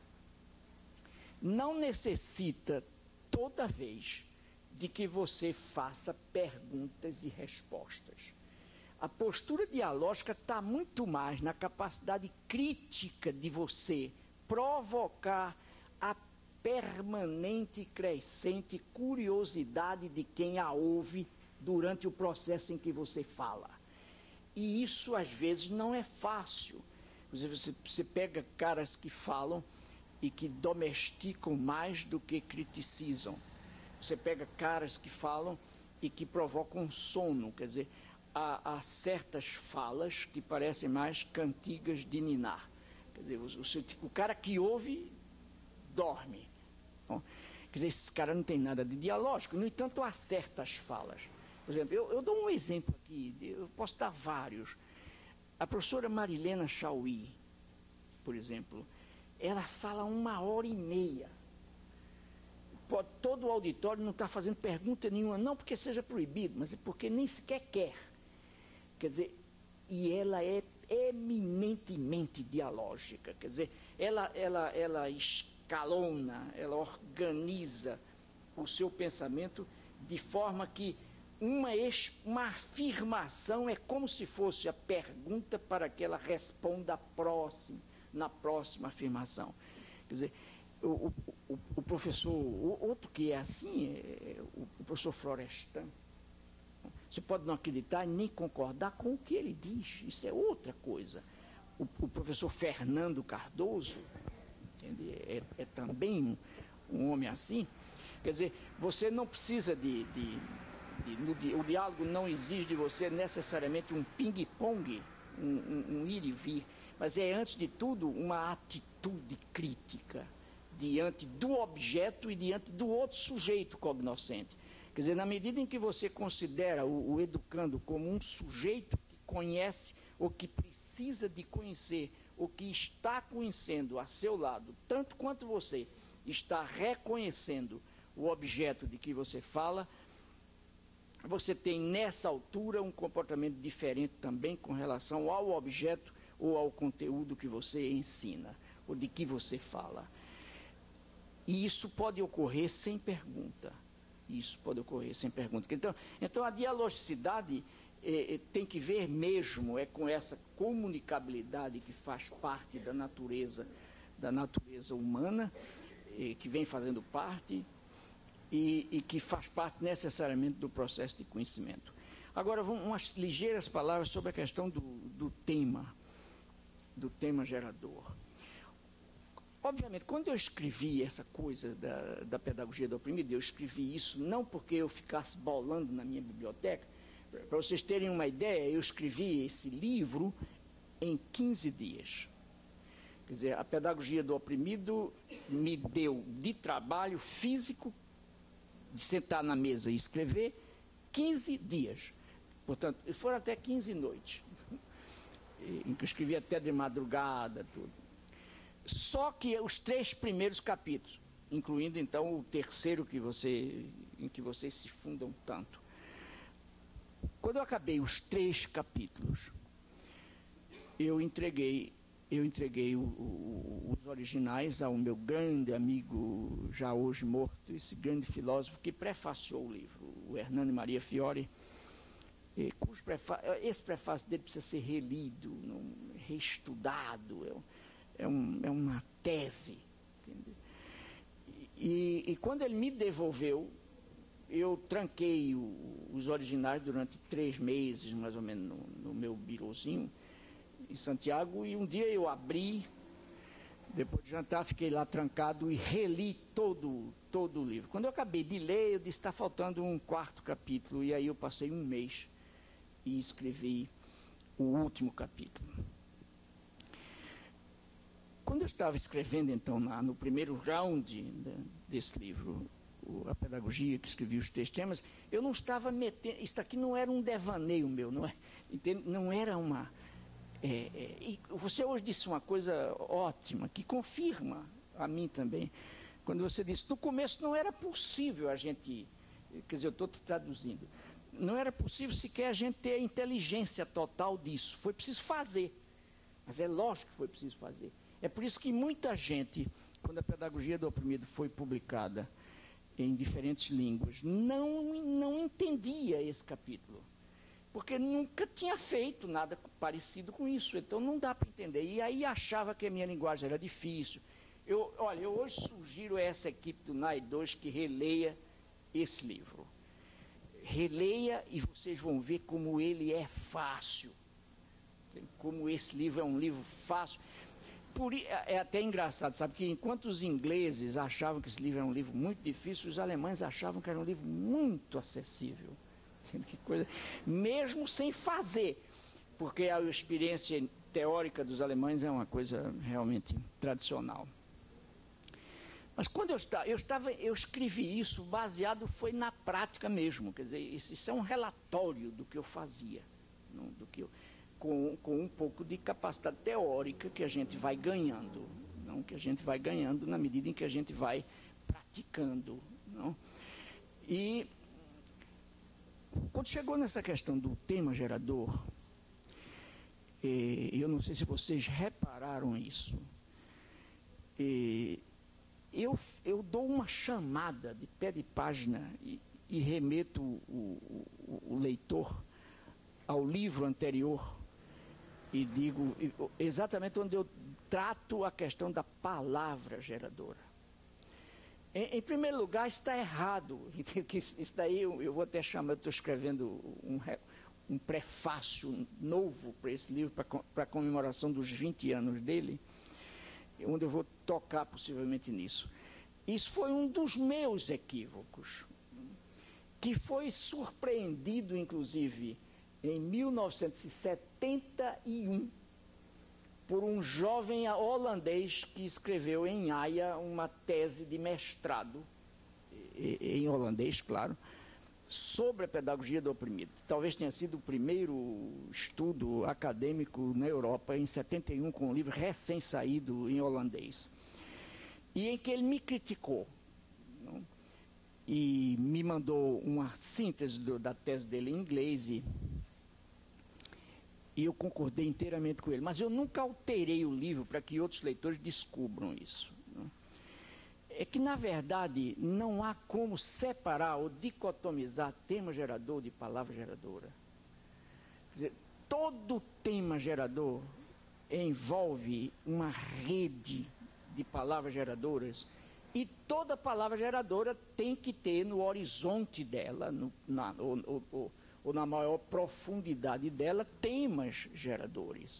não necessita, toda vez, de que você faça perguntas e respostas. A postura dialógica está muito mais na capacidade crítica de você provocar a permanente e crescente curiosidade de quem a ouve durante o processo em que você fala. E isso, às vezes, não é fácil. Você, você pega caras que falam e que domesticam mais do que criticizam. Você pega caras que falam e que provocam sono. Quer dizer, há, há certas falas que parecem mais cantigas de ninar. Quer dizer, o, o, o cara que ouve, dorme. Bom, quer dizer, esse cara não tem nada de dialógico. No entanto, há certas falas. Por exemplo, eu, eu dou um exemplo aqui, eu posso dar vários. A professora Marilena Chauí, por exemplo, ela fala uma hora e meia. Pode, todo o auditório não está fazendo pergunta nenhuma, não porque seja proibido, mas é porque nem sequer quer. Quer dizer, e ela é eminentemente dialógica. Quer dizer, ela, ela, ela escalona, ela organiza o seu pensamento de forma que Uma, uma afirmação é como se fosse a pergunta para que ela responda próximo, na próxima afirmação. Quer dizer, o, o, o professor, o, outro que é assim, é o, o professor Florestan. Você pode não acreditar nem concordar com o que ele diz, isso é outra coisa. O, o professor Fernando Cardoso, entende? É, é também um, um homem assim. Quer dizer, você não precisa de... de No, o diálogo não exige de você necessariamente um ping-pong, um, um, um ir e vir, mas é, antes de tudo, uma atitude crítica diante do objeto e diante do outro sujeito cognoscente. Quer dizer, na medida em que você considera o, o educando como um sujeito que conhece ou que precisa de conhecer, ou que está conhecendo a seu lado, tanto quanto você está reconhecendo o objeto de que você fala, você tem, nessa altura, um comportamento diferente também com relação ao objeto ou ao conteúdo que você ensina, ou de que você fala. E isso pode ocorrer sem pergunta. Isso pode ocorrer sem pergunta. Então, então a dialogicidade eh, tem que ver mesmo é com essa comunicabilidade que faz parte da natureza, da natureza humana, eh, que vem fazendo parte, E, e que faz parte necessariamente do processo de conhecimento. Agora, vamos, umas ligeiras palavras sobre a questão do, do tema, do tema gerador. Obviamente, quando eu escrevi essa coisa da, da pedagogia do oprimido, eu escrevi isso não porque eu ficasse bolando na minha biblioteca. Para vocês terem uma ideia, eu escrevi esse livro em quinze dias. Quer dizer, a pedagogia do oprimido me deu de trabalho físico, de sentar na mesa e escrever, quinze dias. Portanto, foram até quinze noites, em que eu escrevi até de madrugada, tudo. Só que os três primeiros capítulos, incluindo então o terceiro que você, em que vocês se fundam tanto. Quando eu acabei os três capítulos, eu entreguei eu entreguei o, o, os originais ao meu grande amigo, já hoje morto, esse grande filósofo que prefaciou o livro, o Hernani Maria Fiore, e, cujo prefa esse prefácio dele precisa ser relido, não, reestudado, é, é, um, é uma tese. Entendeu? E, e quando ele me devolveu, eu tranquei o, os originais durante três meses, mais ou menos, no, no meu birozinho, em Santiago, e um dia eu abri, depois de jantar, fiquei lá trancado e reli todo, todo o livro. Quando eu acabei de ler, eu disse, está faltando um quarto capítulo, e aí eu passei um mês e escrevi o último capítulo. Quando eu estava escrevendo, então, na, no primeiro round de, desse livro, o, a pedagogia, que escrevi os três temas, eu não estava metendo... Isso aqui não era um devaneio meu, não, é, entende? Não era uma... É, é, e você hoje disse uma coisa ótima, que confirma a mim também, quando você disse, no começo não era possível a gente... Quer dizer, eu estou traduzindo. Não era possível sequer a gente ter a inteligência total disso. Foi preciso fazer. Mas é lógico que foi preciso fazer. É por isso que muita gente, quando a Pedagogia do Oprimido foi publicada em diferentes línguas, não, não entendia esse capítulo. Porque nunca tinha feito nada parecido com isso. Então não dá para entender. E aí achava que a minha linguagem era difícil. Eu, olha, eu hoje sugiro a essa equipe do N A I dois que releia esse livro. Releia e vocês vão ver como ele é fácil. Como esse livro é um livro fácil. Por, é até engraçado, sabe, que enquanto os ingleses achavam que esse livro era um livro muito difícil, os alemães achavam que era um livro muito acessível. Que coisa, mesmo sem fazer, porque a experiência teórica dos alemães é uma coisa realmente tradicional. Mas quando eu estava, eu, estava, eu escrevi isso baseado, foi na prática mesmo, quer dizer, isso é um relatório do que eu fazia, não, do que eu, com, com um pouco de capacidade teórica que a gente vai ganhando, não, que a gente vai ganhando na medida em que a gente vai praticando, não? E quando chegou nessa questão do tema gerador, eh, eu não sei se vocês repararam isso, eh, Eu, eu dou uma chamada de pé de página e, e remeto o, o, o leitor ao livro anterior e digo exatamente onde eu trato a questão da palavra geradora. Em, em primeiro lugar, está errado. Isso daí eu, eu vou até chamar, estou escrevendo um, um prefácio novo para esse livro, para a comemoração dos vinte anos dele, onde eu vou tocar possivelmente nisso. Isso foi um dos meus equívocos, que foi surpreendido, inclusive, em mil novecentos e setenta e um, por um jovem holandês que escreveu em Haia uma tese de mestrado, em holandês, claro, sobre a pedagogia do oprimido. Talvez tenha sido o primeiro estudo acadêmico na Europa, em setenta e um, com um livro recém-saído em holandês. E em que ele me criticou, não? E me mandou uma síntese do, da tese dele em inglês, e, e eu concordei inteiramente com ele. Mas eu nunca alterei o livro para que outros leitores descubram isso. Não? É que, na verdade, não há como separar ou dicotomizar tema gerador de palavra geradora. Quer dizer, todo tema gerador envolve uma rede de palavras geradoras, e toda palavra geradora tem que ter no horizonte dela, no, na, ou, ou, ou, ou na maior profundidade dela, temas geradores.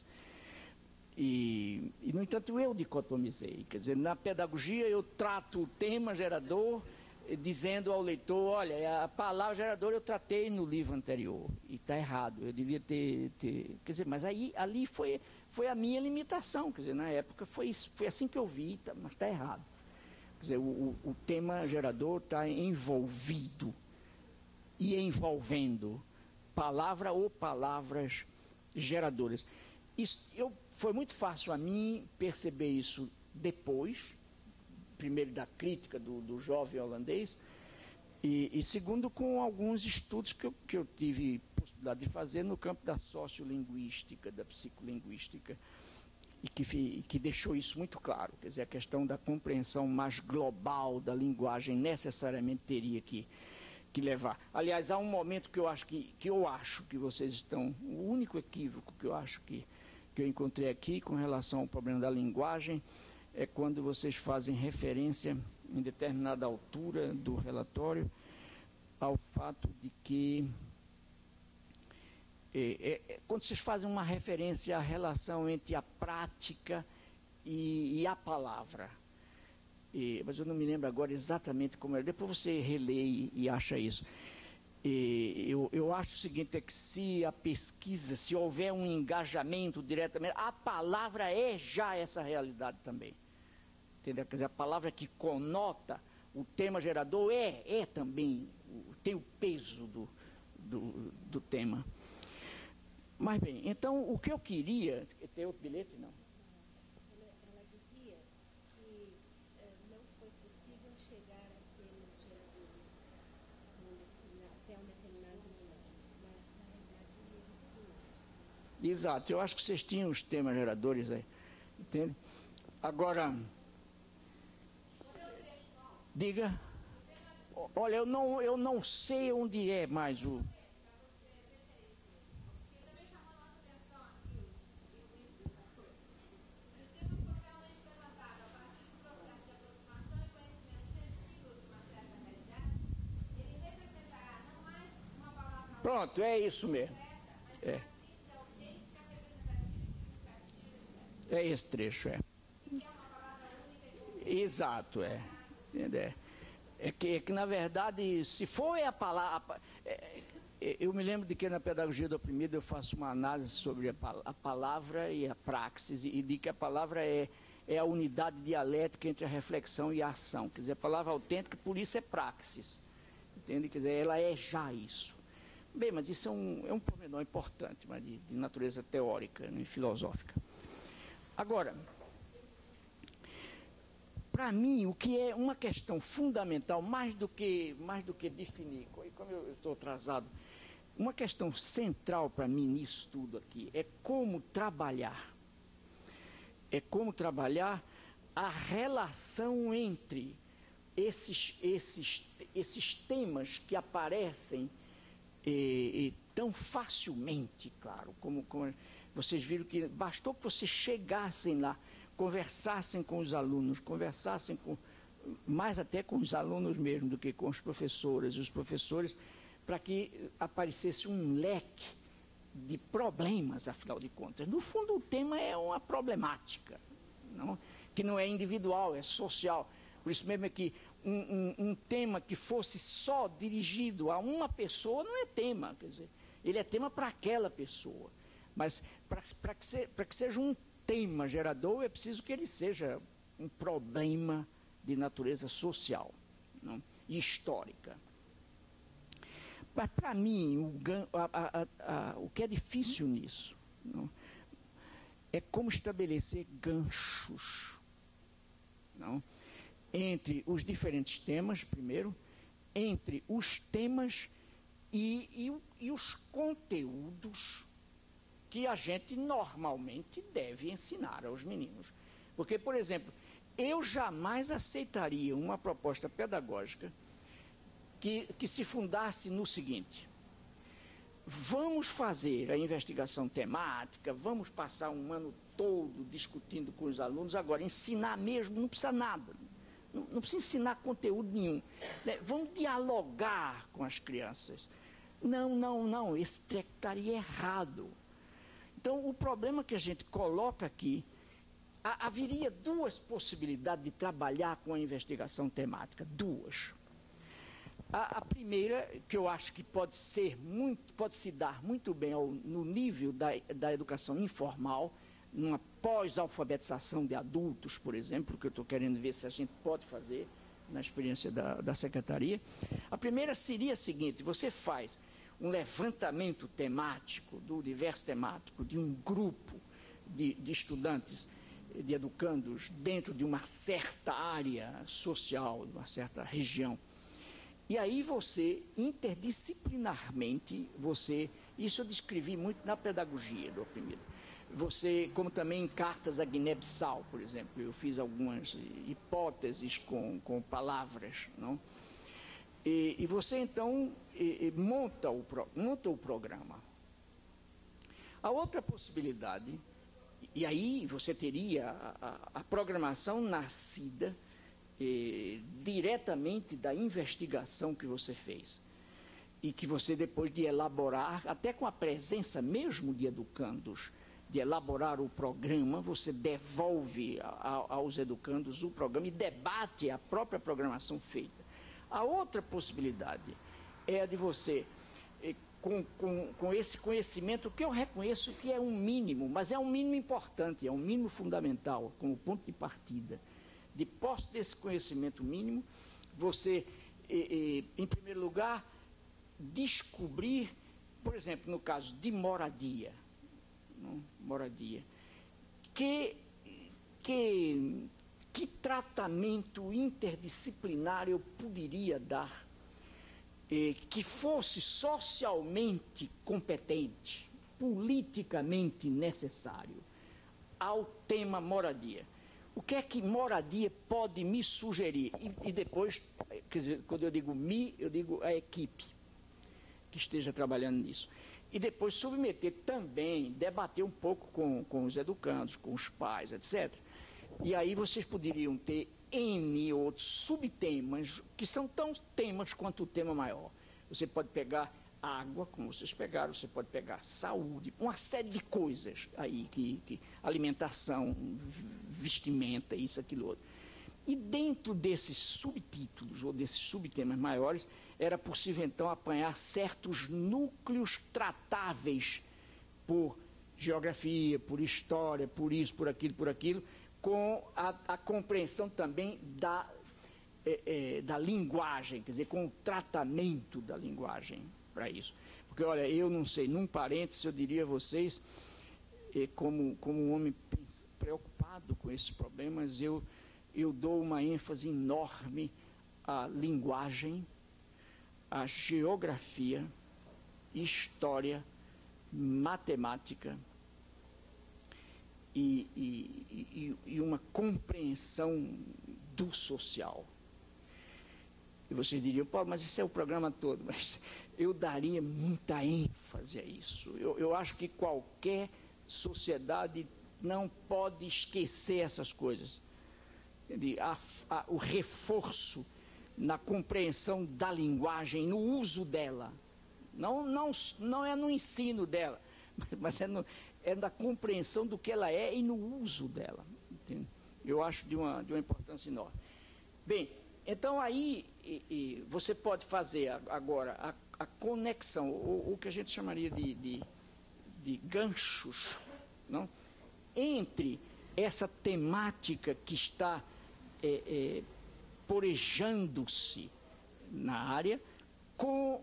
E, e, no entanto, eu dicotomizei. Quer dizer, na pedagogia eu trato o tema gerador dizendo ao leitor, olha, a palavra geradora eu tratei no livro anterior, e está errado, eu devia ter, ter... Quer dizer, mas aí, ali foi, foi a minha limitação, quer dizer, na época foi, foi assim que eu vi, tá, mas está errado. Quer dizer, o, o tema gerador está envolvido e envolvendo palavra ou palavras geradoras. Isso, eu, foi muito fácil a mim perceber isso depois, primeiro da crítica do, do jovem holandês, e, e segundo com alguns estudos que eu, que eu tive possibilidade de fazer no campo da sociolinguística, da psicolinguística, e que, que deixou isso muito claro. Quer dizer, a questão da compreensão mais global da linguagem necessariamente teria que, que levar. Aliás, há um momento que eu acho que, que eu acho que vocês estão, o único equívoco que eu acho que, que eu encontrei aqui com relação ao problema da linguagem é quando vocês fazem referência, em determinada altura do relatório, ao fato de que, é, é, quando vocês fazem uma referência à relação entre a prática e, e a palavra, e, mas eu não me lembro agora exatamente como era, depois você relê e, e acha isso. E eu, eu acho o seguinte, é que se a pesquisa, se houver um engajamento diretamente, a palavra é já essa realidade também. Entendeu? Quer dizer, a palavra que conota o tema gerador é, é também, tem o peso do, do, do tema. Mas bem, então o que eu queria... Tem outro bilhete? Não. Ela dizia que eh, não foi possível chegar àqueles geradores até um determinado momento, mas na realidade eles tinham. Exato, eu acho que vocês tinham os temas geradores aí, entende? Agora, diga, olha, eu não, eu não sei onde é mais o... Pronto, é isso mesmo. É. É esse trecho, é. Exato, é. Entendeu? É que, é que, na verdade, se for a palavra... É, é, eu me lembro de que na pedagogia do oprimido eu faço uma análise sobre a, a palavra e a praxis, e, e de que a palavra é, é a unidade dialética entre a reflexão e a ação. Quer dizer, a palavra autêntica, por isso é praxis. Entende? Quer dizer, ela é já isso. Bem, mas isso é um, é um pormenor importante, mas de, de natureza teórica, né, filosófica. Agora, para mim, o que é uma questão fundamental, mais do que, mais do que definir, como eu estou atrasado, uma questão central para mim nisso tudo aqui é como trabalhar. É como trabalhar a relação entre esses, esses, esses temas que aparecem E, e tão facilmente, claro, como, como vocês viram que bastou que vocês chegassem lá, conversassem com os alunos, conversassem com, mais até com os alunos mesmo do que com os professores, os professores, para que aparecesse um leque de problemas, afinal de contas. No fundo, o tema é uma problemática, não? Que não é individual, é social. Por isso mesmo é que Um, um, um tema que fosse só dirigido a uma pessoa não é tema, quer dizer, ele é tema para aquela pessoa. Mas para que, se, que seja um tema gerador, é preciso que ele seja um problema de natureza social, não? E histórica. Mas para mim, o, a, a, a, o que é difícil nisso, não? É como estabelecer ganchos, não? Entre os diferentes temas, primeiro, entre os temas e, e, e os conteúdos que a gente normalmente deve ensinar aos meninos. Porque, por exemplo, eu jamais aceitaria uma proposta pedagógica que, que se fundasse no seguinte: vamos fazer a investigação temática, vamos passar um ano todo discutindo com os alunos, agora ensinar mesmo não precisa nada. Não, não precisa ensinar conteúdo nenhum, né? Vamos dialogar com as crianças. Não, não, não, esse treco estaria errado. Então, o problema que a gente coloca aqui, ha, haveria duas possibilidades de trabalhar com a investigação temática, duas. A, a primeira, que eu acho que pode ser muito, pode se dar muito bem ao, no nível da, da educação informal, numa pós-alfabetização de adultos, por exemplo, que eu estou querendo ver se a gente pode fazer na experiência da, da secretaria. A primeira seria a seguinte: você faz um levantamento temático, do universo temático, de um grupo de, de estudantes, de educandos, dentro de uma certa área social, de uma certa região. E aí você, interdisciplinarmente, você, isso eu descrevi muito na pedagogia do oprimido. Você, como também em cartas a Guiné-Bissau, por exemplo, eu fiz algumas hipóteses com, com palavras, não? E, e você, então, e, e monta, o, monta o programa. A outra possibilidade, e aí você teria a, a, a programação nascida e, diretamente da investigação que você fez, e que você, depois de elaborar, até com a presença mesmo de educandos, de elaborar o programa, você devolve a, a, aos educandos o programa e debate a própria programação feita. A outra possibilidade é a de você com, com, com esse conhecimento, que eu reconheço que é um mínimo, mas é um mínimo importante, é um mínimo fundamental, como ponto de partida. De posse desse conhecimento mínimo, você, eh, eh, em primeiro lugar, descobrir, por exemplo, no caso de moradia, não? moradia, que, que, que tratamento interdisciplinar eu poderia dar eh, que fosse socialmente competente, politicamente necessário ao tema moradia. O que é que moradia pode me sugerir? E, e depois, quer dizer, quando eu digo me, eu digo a equipe que esteja trabalhando nisso. E depois submeter também, debater um pouco com, com os educandos, com os pais, etcétera. E aí vocês poderiam ter N outros subtemas, que são tão temas quanto o tema maior. Você pode pegar água, como vocês pegaram, você pode pegar saúde, uma série de coisas aí, que, que alimentação, vestimenta, isso, aquilo, outro. E dentro desses subtítulos, ou desses subtemas maiores, era possível, então, apanhar certos núcleos tratáveis por geografia, por história, por isso, por aquilo, por aquilo, com a, a compreensão também da, é, é, da linguagem, quer dizer, com o tratamento da linguagem para isso. Porque, olha, eu não sei, num parênteses, eu diria a vocês, é, como, como um homem preocupado com esses problemas, eu, eu dou uma ênfase enorme à linguagem, à geografia, história, matemática e, e, e, e uma compreensão do social. E vocês diriam, pô, mas isso é o programa todo. Mas eu daria muita ênfase a isso. Eu, eu acho que qualquer sociedade não pode esquecer essas coisas. A, a, o reforço na compreensão da linguagem, no uso dela. Não, não, não é no ensino dela, mas é, no, é na compreensão do que ela é e no uso dela. Entende? Eu acho de uma, de uma importância enorme. Bem, então aí e, e você pode fazer agora a, a conexão, o, o que a gente chamaria de, de, de ganchos, não? Entre essa temática que está é, é, porejando-se na área com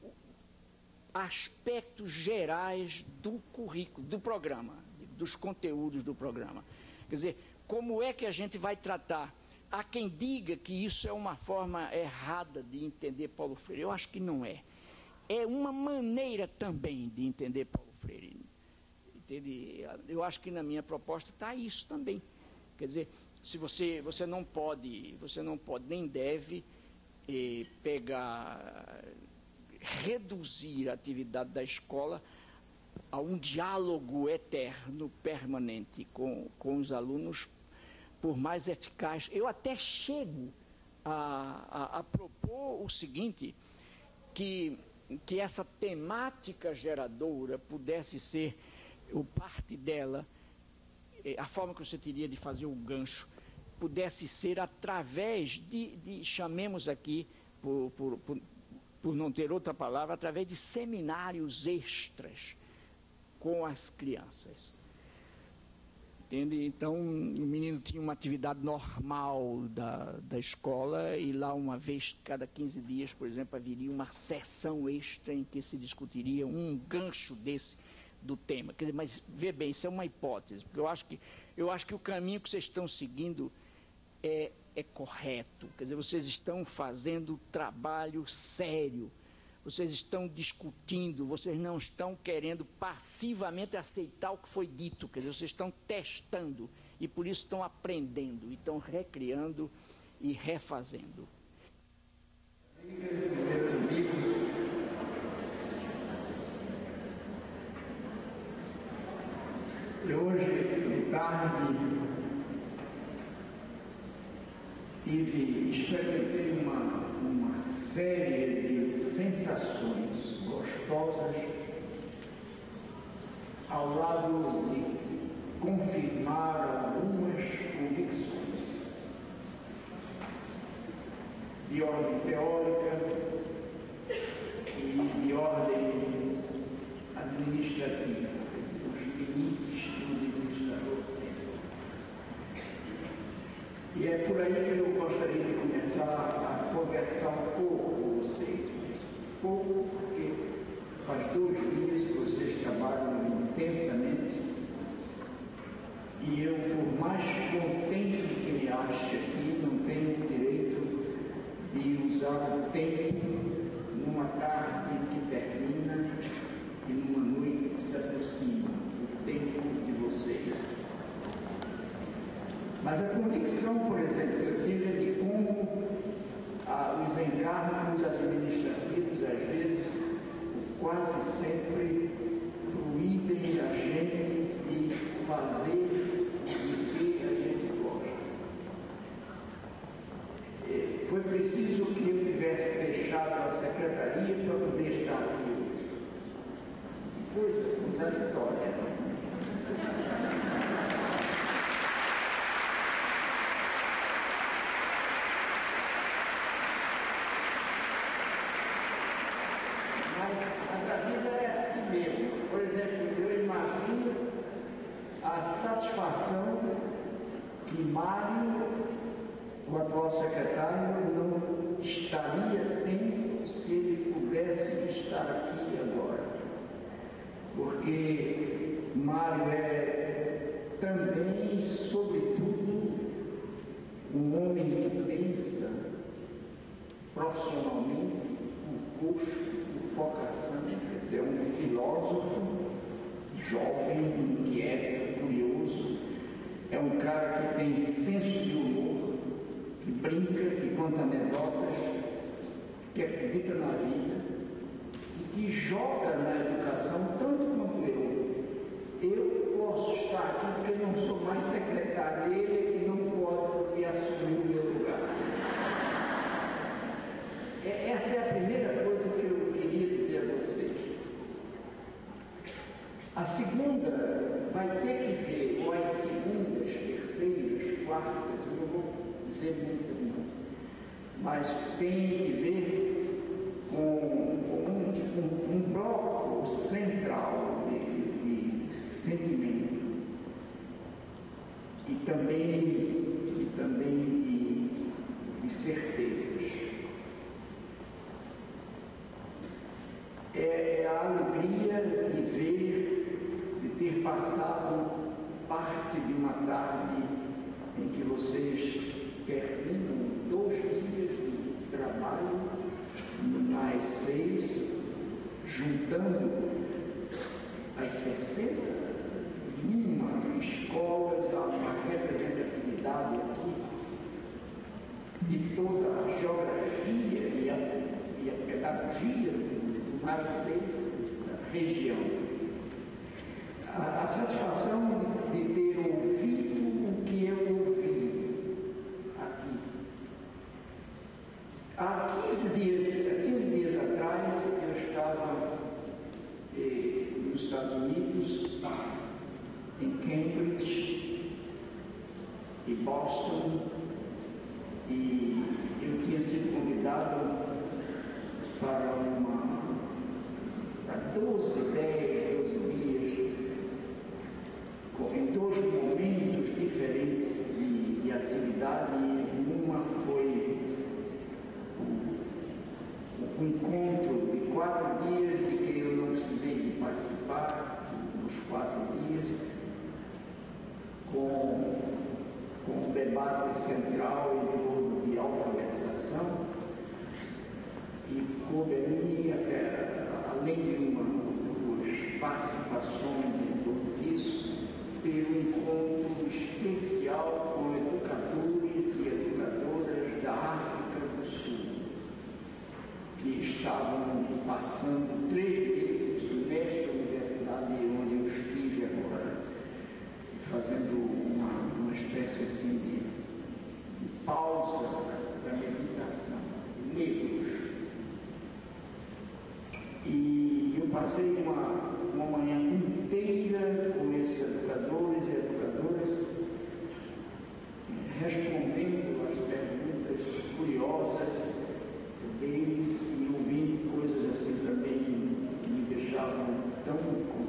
aspectos gerais do currículo, do programa, dos conteúdos do programa. Quer dizer, como é que a gente vai tratar? Há quem diga que isso é uma forma errada de entender Paulo Freire. Eu acho que não é. É uma maneira também de entender Paulo Freire. Entende? Eu acho que na minha proposta está isso também. Quer dizer, se você, você não pode, você não pode nem deve eh, pegar, reduzir a atividade da escola a um diálogo eterno, permanente com, com os alunos, por mais eficaz. Eu até chego a, a, a propor o seguinte, que, que essa temática geradora pudesse ser, ou parte dela, a forma que você teria de fazer o gancho, pudesse ser através de, de chamemos aqui, por, por, por, por não ter outra palavra, através de seminários extras com as crianças. Entende? Então, o menino tinha uma atividade normal da, da escola e lá uma vez cada quinze dias, por exemplo, haveria uma sessão extra em que se discutiria um gancho desse do tema. Quer dizer, mas, vê bem, isso é uma hipótese, porque eu acho que, eu acho que o caminho que vocês estão seguindo é, é correto. Quer dizer, vocês estão fazendo trabalho sério, vocês estão discutindo, vocês não estão querendo passivamente aceitar o que foi dito, quer dizer, vocês estão testando e por isso estão aprendendo, e estão recriando e refazendo. Eu hoje, de tarde, tive, experimentei uma, uma série de sensações gostosas ao lado de confirmar algumas convicções de ordem teórica e de ordem administrativo, os limites que o administrador tem. E é por aí que eu gostaria de começar a conversar um pouco com vocês. Pouco porque faz dois dias que vocês trabalham intensamente e eu, por mais contente que me ache aqui, não tenho o direito de usar o tempo numa tarde que termina e numa noite que se aproxima, o tempo de vocês. Mas a convicção, por exemplo, que eu tive é de como ah, os encargos administrativos, às vezes, quase sempre proíbem a gente de fazer o que a gente gosta. E foi preciso que eu tivesse deixado a secretaria para poder estar aqui hoje. Que coisa contraditória, não é? Que Mário, o atual secretário, não estaria tendo se ele pudesse estar aqui agora. Porque Mário é também, sobretudo, um homem que pensa profissionalmente, com custo, com vocação, quer dizer, um filósofo jovem, inquieto, curioso. É um cara que tem senso de humor, que brinca, que conta anedotas, que acredita na vida e que joga na educação tanto quanto eu. Eu posso estar aqui porque não sou mais secretário dele e não pode assumir o meu lugar. Essa é a primeira coisa que eu queria dizer a vocês. A segunda vai ter que ver, ou as segundas, terceiras, quartas, eu não vou dizer muito não, mas tem que ver com um, um, um bloco central de, de sentimento e também, e também de, de certezas. É a alegria de ver ter passado parte de uma tarde em que vocês terminam dois dias de trabalho, mais seis, juntando as sessenta mínima escolas, há uma representatividade aqui de toda a geografia e a, e a pedagogia do mais seis da região. A, a satisfação de ter ouvido o que eu ouvi aqui. Há quinze dias, há quinze dias atrás, eu estava eh, nos Estados Unidos, em Cambridge e Boston, e eu tinha sido convidado para uma para doze, dez, doze dias, em dois momentos diferentes de, de atividade. Uma foi o, o encontro de quatro dias de que eu não precisei de participar, nos quatro dias, com, com o debate central em torno de alfabetização, e coube a mim, além de uma duas participações em torno disso, ter um encontro especial com educadores e educadoras da África do Sul, que estavam passando três meses nesta universidade onde eu estive agora, fazendo uma, uma espécie assim de, de pausa da meditação, livros. E eu passei uma, uma manhã inteira com esses educadores e educadoras, respondendo às perguntas curiosas deles e ouvindo coisas assim também que me deixavam tão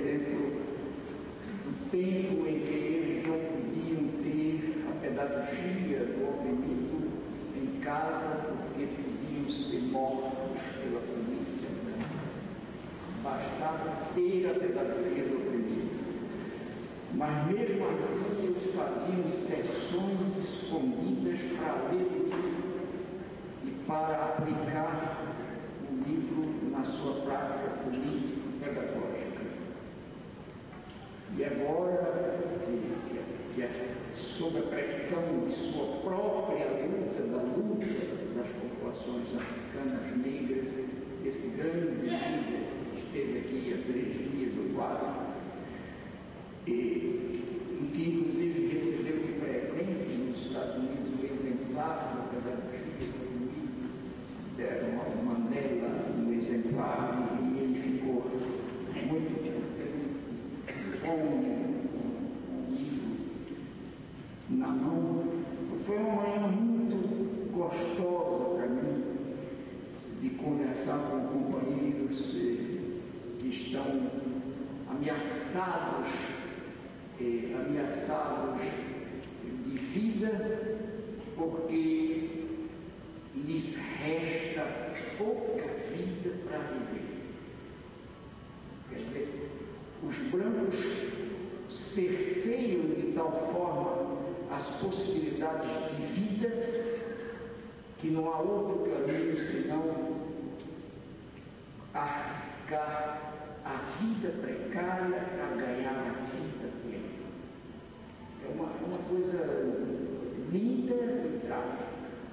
exemplo, do tempo em que eles não podiam ter a pedagogia do oprimido em casa porque podiam ser mortos pela polícia. Bastava ter a pedagogia do oprimido. Mas mesmo assim eles faziam sessões escondidas para ler o livro e para aplicar o livro na sua prática político-pedagógica. E agora, que, que, que, sob a pressão de sua própria luta, da luta das populações africanas negras, esse grande líder que esteve aqui há três dias ou quatro, e, e que inclusive recebeu de presente nos Estados Unidos o exemplar da pedagogia do livro, deram ao Mandela um exemplar e ele ficou muito fome na mão. Foi uma manhã muito gostosa para mim de conversar com companheiros que estão ameaçados Eh, ameaçados de vida porque lhes resta pouca vida para viver. Quer dizer, os brancos cerceiam de tal forma as possibilidades de vida que não há outro caminho senão arriscar a vida precária para ganhar a vida plena. É uma, uma coisa linda e trágica.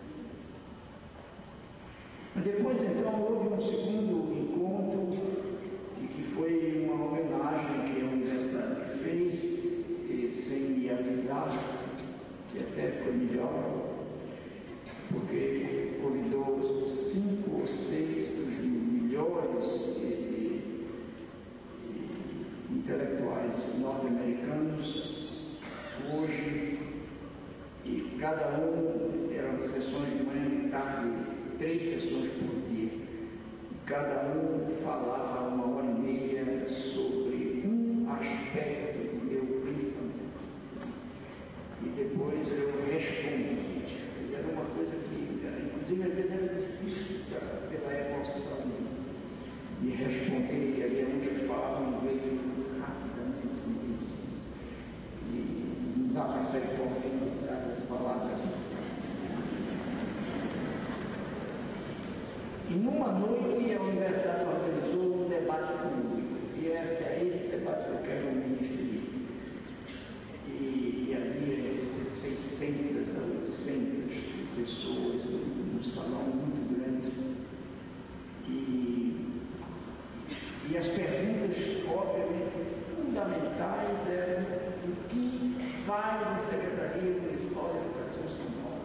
Depois, então, houve um segundo encontro, e que foi uma homenagem que a universidade fez, e, sem me avisar, que até foi melhor, porque convidou cinco ou seis dos melhores intelectuais norte-americanos hoje, e cada um eram sessões de manhã e tarde, três sessões por dia, e cada um falava uma hora e meia sobre um aspecto do meu pensamento, e depois eu respondi. Era uma coisa que, inclusive, às vezes era difícil pela emoção de responder, e havia uns que falavam inglês rapidamente e não dá para sair correndo das palavras. E numa noite a universidade organizou um debate público, e este é esse debate que eu quero me referir. E, e havia seiscentas a oitocentas pessoas num salão muito grande, e E as perguntas, obviamente, fundamentais eram: o que faz a Secretaria Municipal de Educação de São Paulo?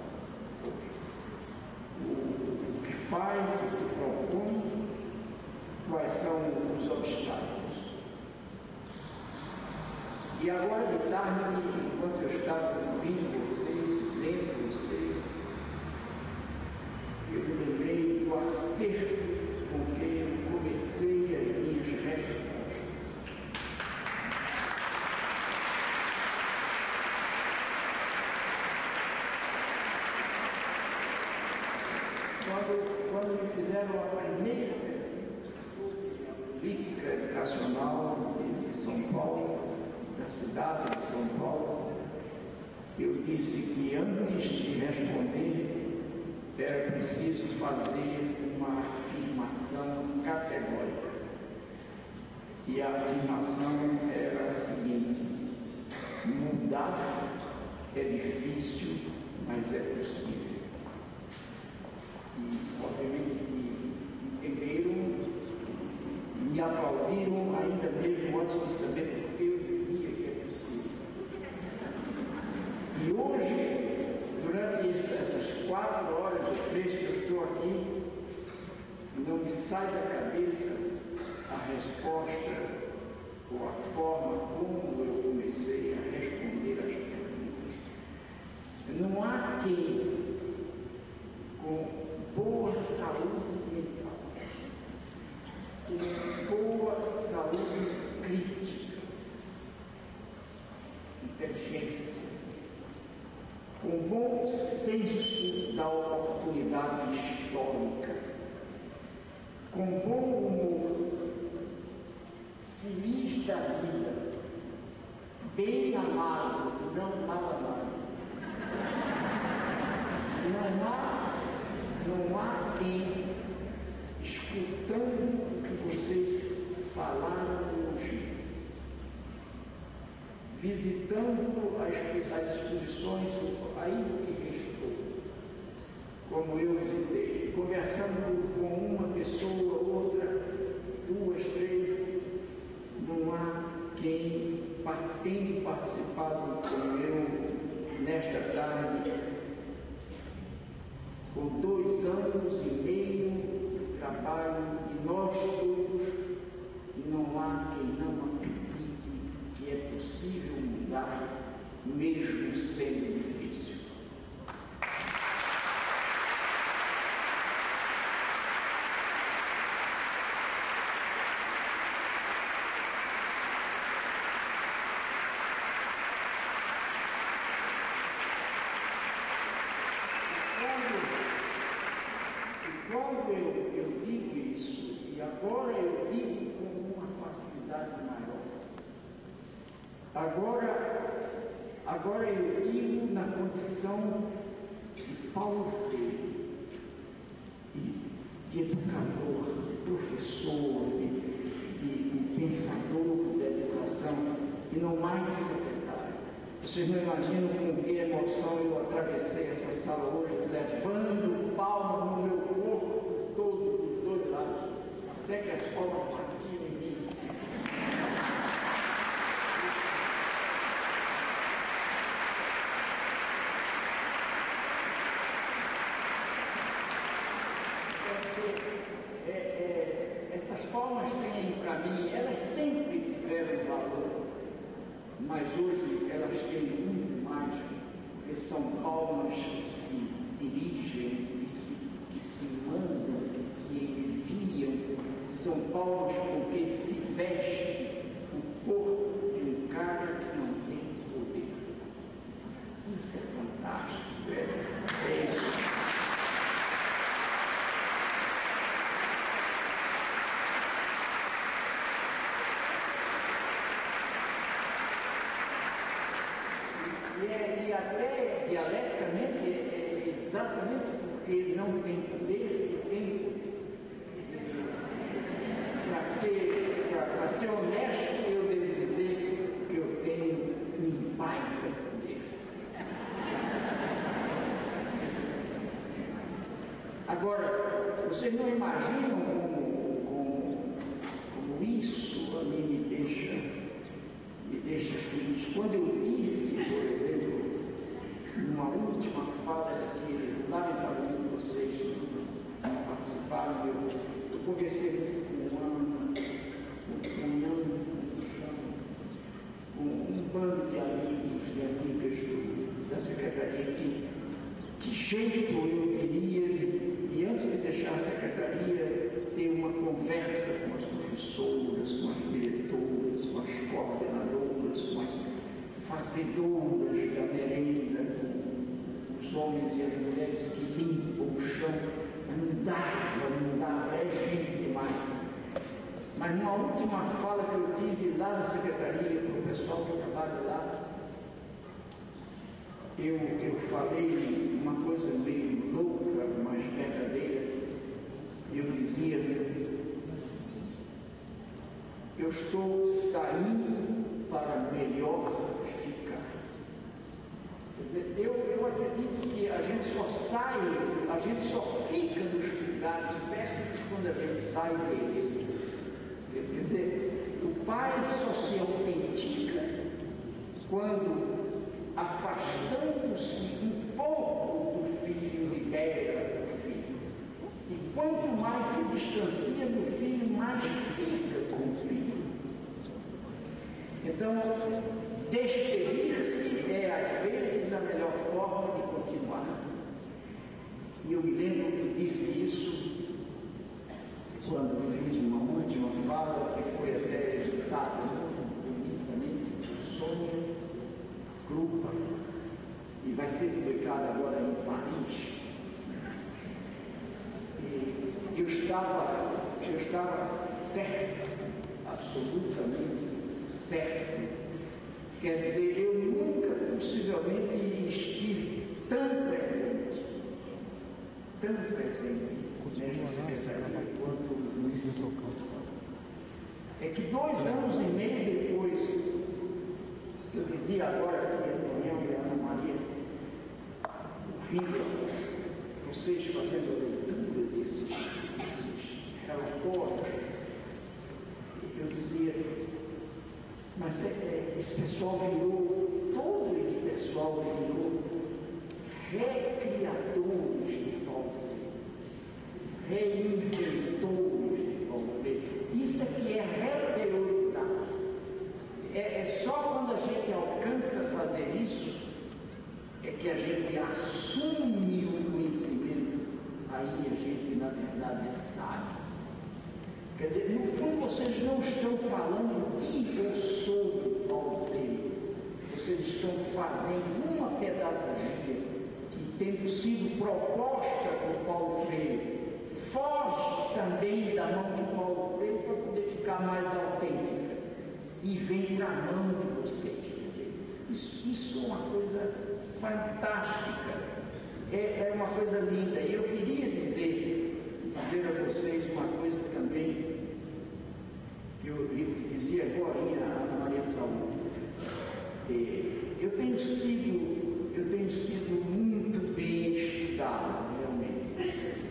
O, o que faz, o que propõe, quais são os obstáculos? E agora de tarde, enquanto eu estava ouvindo vocês, lendo vocês, eu me lembrei do acerto com que eu comecei as minhas respostas. Quando, quando me fizeram a primeira pergunta sobre a política educacional de São Paulo, da cidade de São Paulo, eu disse que antes de responder era preciso fazer uma afirmação categórica. E a afirmação era a seguinte: mudar é difícil, mas é possível. E, obviamente, que entenderam, me aplaudiram ainda mesmo antes de saber por que eu dizia que é possível. E hoje, durante essas quatro horas ou três que eu estou aqui, não me sai da cabeça a resposta ou a forma como eu comecei a responder as perguntas. Não há quem, com boa saúde mental, com boa saúde crítica, inteligência, com bom senso da oportunidade histórica, com bom humor, feliz da vida, bem amado, não mal amado. Não há, não há quem, escutando o que vocês falaram hoje, visitando as, as exposições, ainda que restou, como eu visitei, conversando com uma pessoa, outra, duas, três, não há quem, tendo participado como eu nesta tarde, com dois anos e meio de trabalho, e nós todos, não há quem não acredite que é possível mudar, mesmo sendo difícil. Quando eu, eu digo isso, e agora eu digo com uma facilidade maior, agora, agora eu digo na condição de Paulo Freire, de, de educador, de professor, de, de, de pensador da educação, e não mais secretário. Vocês não imaginam com que emoção eu atravessei essa sala hoje, levando palmas no meu corpo todo, dos dois lados, até que as palmas partiam em mim. É, é, essas palmas têm para mim, elas sempre tiveram valor, mas hoje elas têm muito mais, porque são palmas que se dirigem, que se, que se mandam, que se enviam, são palmas com que se veste o corpo de um cara que não tem poder. Isso é fantástico, é, é isso. E até dialeticamente é exatamente porque não tem poder que tem poder. Para ser, para ser honesto, eu devo dizer que eu tenho um baita poder. Agora, vocês não imaginam como, como, como isso a mim me deixa, me deixa feliz. Quando eu disse, por exemplo, numa última fala que, lamentavelmente, vocês não participaram, eu, eu conversei muito com o Ana, com o Nando, com um bando de amigos e amigas do, da Secretaria, que, que jeito eu teria de, de, antes de deixar a Secretaria, ter uma conversa com as professoras, com as diretoras, com as coordenadoras, com as fazedoras da merenda, com os homens e as mulheres que limpam o chão. Não dava, não dava, é gente demais. Mas numa última fala que eu tive lá na Secretaria, para o pessoal que trabalha lá, eu, eu falei uma coisa meio louca, mas verdadeira. Eu dizia, eu estou saindo para melhor ficar. Quer dizer, eu, eu acredito que a gente só sai, a gente só fica nos lugares certos quando a gente sai deles. Quer dizer, o pai só se autentica quando, afastando-se um pouco do filho, libera o filho. E quanto mais se distancia do filho, mais fica com o filho. Então, despedir-se é, às vezes, a melhor forma de continuar. E eu me lembro que disse isso quando fiz uma última fala, que foi até resultado estava, eu estava certo, absolutamente certo. Quer dizer, eu nunca possivelmente estive tão presente, tão presente nesta secretaria quanto Luiz. É que dois anos e meio depois, eu dizia agora que Antonião e Ana Maria, ouvindo vocês fazendo a leitura desses, desses relatórios, eu dizia, mas é, é, esse pessoal virou, todo esse pessoal virou recriadores de Paulo Freire, reinventores de Paulo Freire. Isso é que é reteorizar. É, é só quando a gente alcança fazer isso, é que a gente assume o conhecimento, aí a gente, na verdade, sabe. Quer dizer, no fundo, vocês não estão falando de ou sobre Paulo Freire, vocês estão fazendo uma pedagogia que, tendo sido proposta por Paulo Freire, foge também da mão de Paulo Freire para poder ficar mais autêntica e vem para a mão de vocês. Quer dizer, isso, isso é uma coisa fantástica, é, é uma coisa linda. E eu queria dizer, dizer a vocês uma coisa também, que eu dizia agora a Ana Maria Saúde. Eu tenho sido, eu tenho sido muito bem estudado, realmente.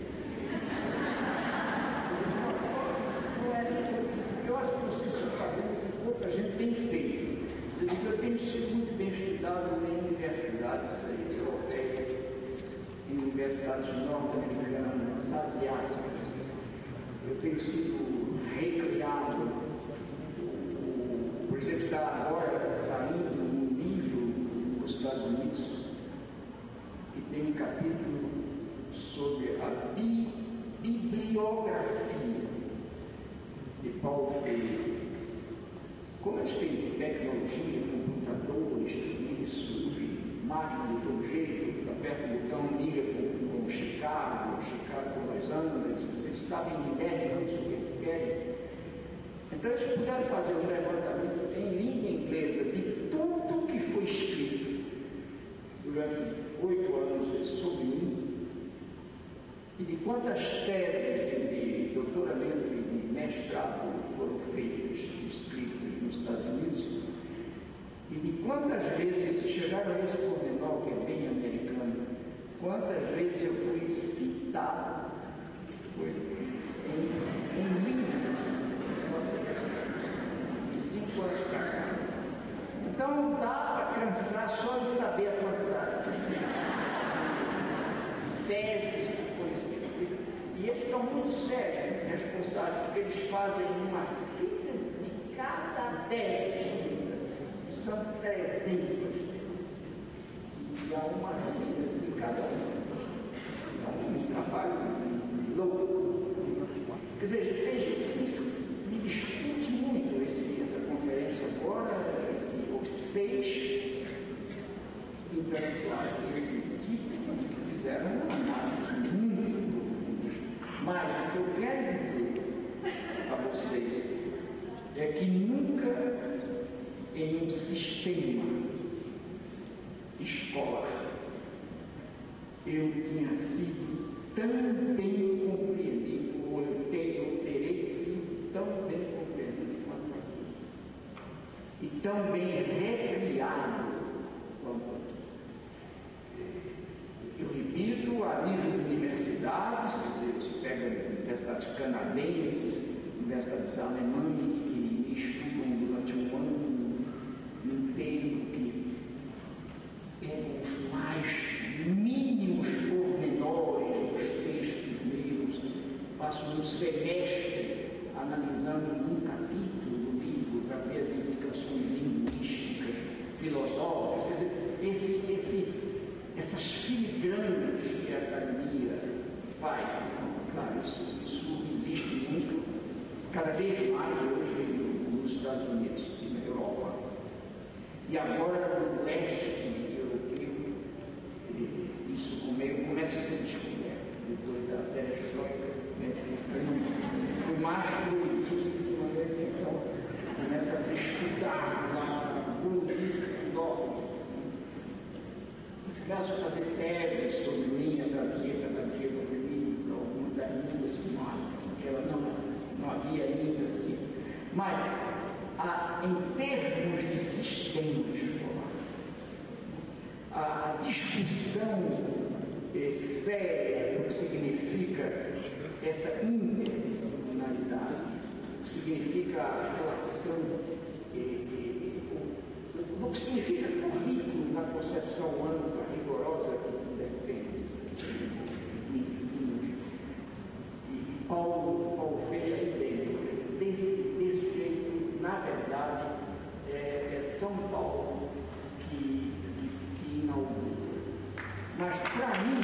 Eu acho que vocês estão fazendo o que pouca gente tem feito. Eu digo, eu tenho sido muito bem estudado em universidades europeias, em universidades norte-americanas, asiáticas. Eu tenho sido recriado. Por exemplo, está agora saindo um livro nos Estados Unidos que tem um capítulo sobre a bi bibliografia de Paulo Freire. Como eles têm tecnologia, computadores, tudo isso, enfim, máquina de todo jeito, aperta o botão, liga com, com Chicago, Chicago com Los Angeles, eles sabem em dez minutos o que eles querem. Então eles puderam fazer um levantamento em língua inglesa de tudo que foi escrito durante oito anos sobre mim e de quantas teses de, de doutoramento e de mestrado foram feitas, escritas nos Estados Unidos, e de quantas vezes, se chegaram a esse pormenor que é bem americano, quantas vezes eu fui citado foi, em, em livros de cinco anos para cá. Então não dá para cansar só de saber a quantidade de teses que foram escritas. E eles são muito sérios, muito responsáveis, porque eles fazem uma síntese de cada tese. São trezentas. E há uma síntese de cada um. Então, um trabalho louco. Quer dizer, veja, isso me discute muito esse, essa conferência agora, que os seis intelectuais desse tipo fizeram uma análise muito profunda. Mas o que eu quero dizer a vocês é que nunca em um sistema escolar eu tinha sido tão bem compreendido, ou eu, tenho, eu terei sido tão bem compreendido quanto aqui, e tão bem recriado quanto aqui. Eu repito, a nível de universidades, quer dizer, você pega universidades canadenses, universidades alemãs que estudam durante um ano inteiro, que pegam os mais mínimos pormenores dos textos meus, passam um semestre analisando um capítulo do livro para ver as implicações linguísticas, filosóficas, quer dizer, esse, esse, essas filigranas que a academia faz. Então, claro, isso, isso existe muito, cada vez mais hoje nos Estados Unidos e na Europa. E agora no leste europeu, isso começa a ser descoberto, depois da perestroika, né? não, ela não, não havia ainda assim. Mas, a, em termos de sistema escolar, a, a discussão é, séria do que significa essa interdisciplinaridade, o que significa a relação, é, é, o, o que significa currículo na concepção ampla, rigorosa que tu defendes no ensino. E Paulo, Paulo Freire é idêntico. Desse, desse jeito, na verdade, é, é São Paulo que, que, que inaugura. Mas, para mim,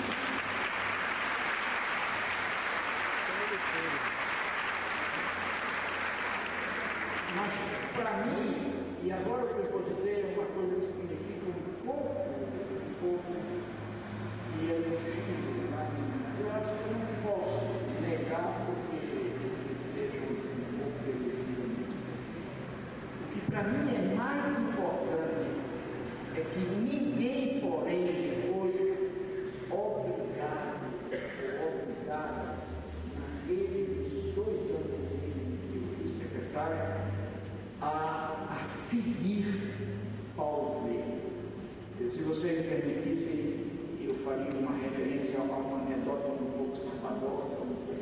mas, para mim, e agora o que eu vou dizer é uma coisa que significa um pouco, um pouco, e eu não chego, eu acho que eu não posso negar porque seja um pouco prejudicial. O que para mim é mais importante é que ninguém, porém, foi obrigado, ou obrigado, naqueles dois anos que eu fui secretário, a, a seguir Paulo Freire. Se vocês me permitissem, eu faria uma referência a uma anedota um pouco safadosa, um pouco.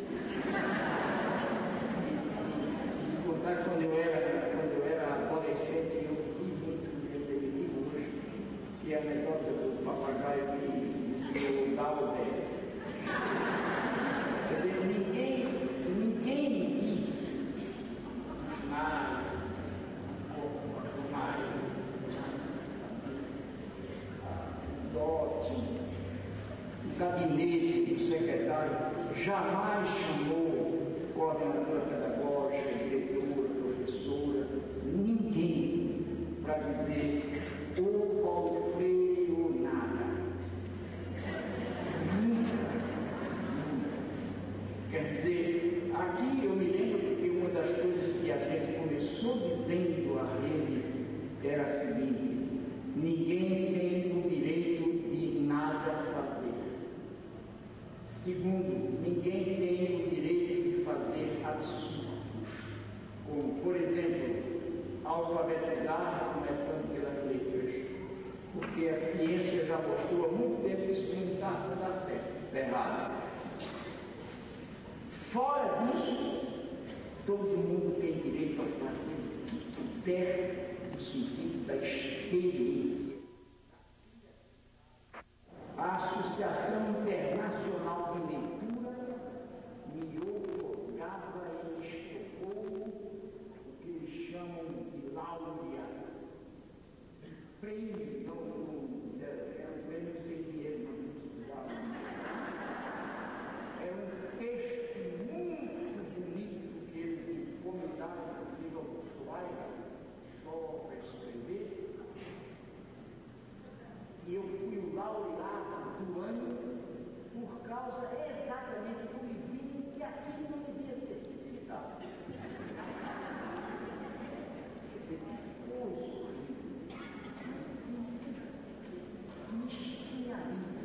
E contar quando eu era, quando eu era adolescente, eu vi muito meu livro hoje, que é a anedota do papagaio que dizia o dá ou desce. Quer dizer, ninguém, ninguém disse mas dote, o gabinete do secretário jamais chamou coordenadora pedagógica, diretora, professora, ninguém para dizer ou Paulo Freire ou nada. Nunca. Quer dizer, aqui eu me lembro que uma das coisas que a gente começou dizendo à rede era a seguinte: ninguém tem o direito de nada fazer. Segundo, ninguém tem o direito de fazer absurdos, como, por exemplo, alfabetizar começando pelas letras, porque a ciência já mostrou há muito tempo que isso não está dá certo, está errado. Fora disso, todo mundo tem direito a fazer o que quiser no sentido da experiência. A Associação Internacional de Leitura me otorgava em Estocolmo o que eles chamam de laureado. Prêmio, não, não, é um prêmio sem dinheiro, não precisava. É um texto muito bonito que eles encomendaram, inclusive, ao Bustuaia, só para escrever. E eu fui o laureado do ano por causa exatamente do livrinho que aqui não devia ter sido citado. Quer dizer, que coisa, que mesquinharia.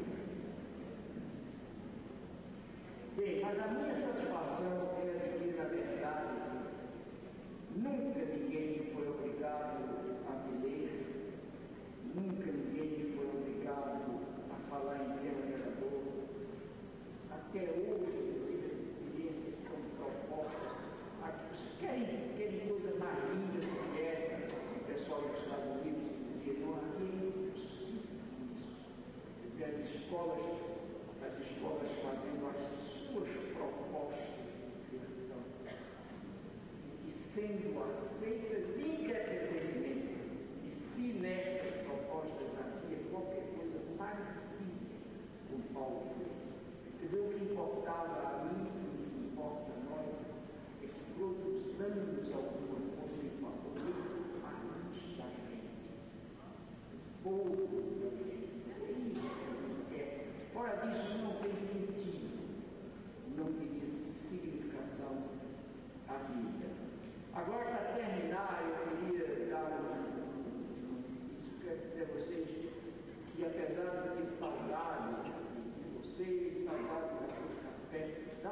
Bem, mas a minha satisfação é de que, na verdade, nunca ninguém foi obrigado a me ler, nunca ninguém foi obrigado a falar em tema gerador. Até hoje, inclusive, as experiências são propostas. Vocês querem, querem coisa mais linda do que essa? O pessoal dos Estados Unidos dizia, não, aqui é impossível isso. Quer dizer, as escolas, as escolas fazendo as suas propostas de criação e sendo aceitas increpentemente. E se nestas propostas havia qualquer coisa parecida com Paulo Freire, quer dizer, o que importava a mim, o que importa a nós, é que produzamos alguma coisa em favor desse país da gente, do povo da gente. É isso que é. Fora disso, não tem sentido, não teria significação a vida. Agora, para terminar, eu queria dar um. Isso quer dizer a vocês que, apesar de ter saudade de vocês, saudade daquele café,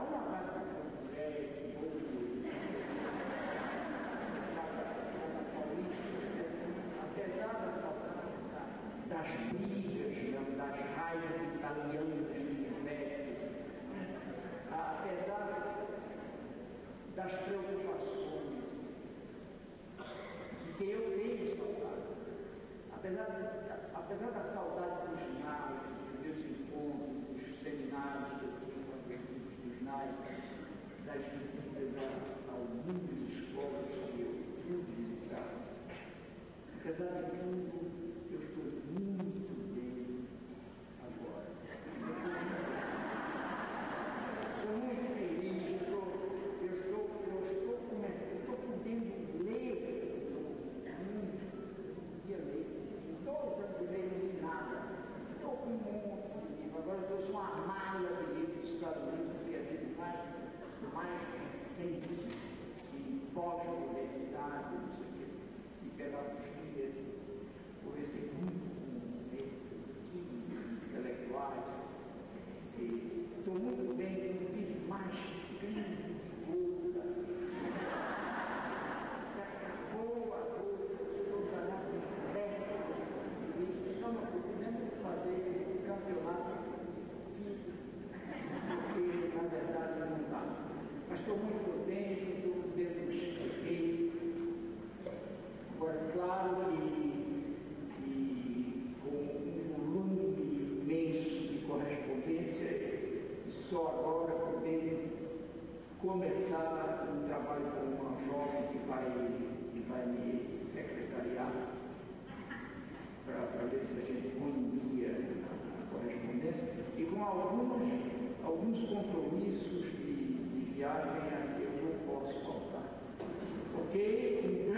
apesar de tudo, eu estou muito bem agora. Estou muito feliz, eu estou, eu estou, eu estou, como é, eu estou podendo ler muito, eu podia ler, em dois anos e meio não li nada. Estou com um monte de livro, agora eu trouxe uma mala de livros dos Estados Unidos, que é a vida mais, mais recente, de pós-modernidade, não sei o quê, de pedagogia, eu recebi muito com esse tipo de intelectuais. Estou muito bem, eu não tive mais crise de gula. Se acabou a gula, estou danado de leve, isso só não podemos fazer campeonato físico, porque na verdade não dá. Mas estou muito contente, estou podendo escrever. Agora, claro que, que com um volume imenso de correspondência, só agora podendo começar um trabalho com uma jovem que vai, que vai me secretariar para ver se a gente põe em dia a correspondência, e com alguns, alguns compromissos de, de viagem a que eu não posso faltar. Ok?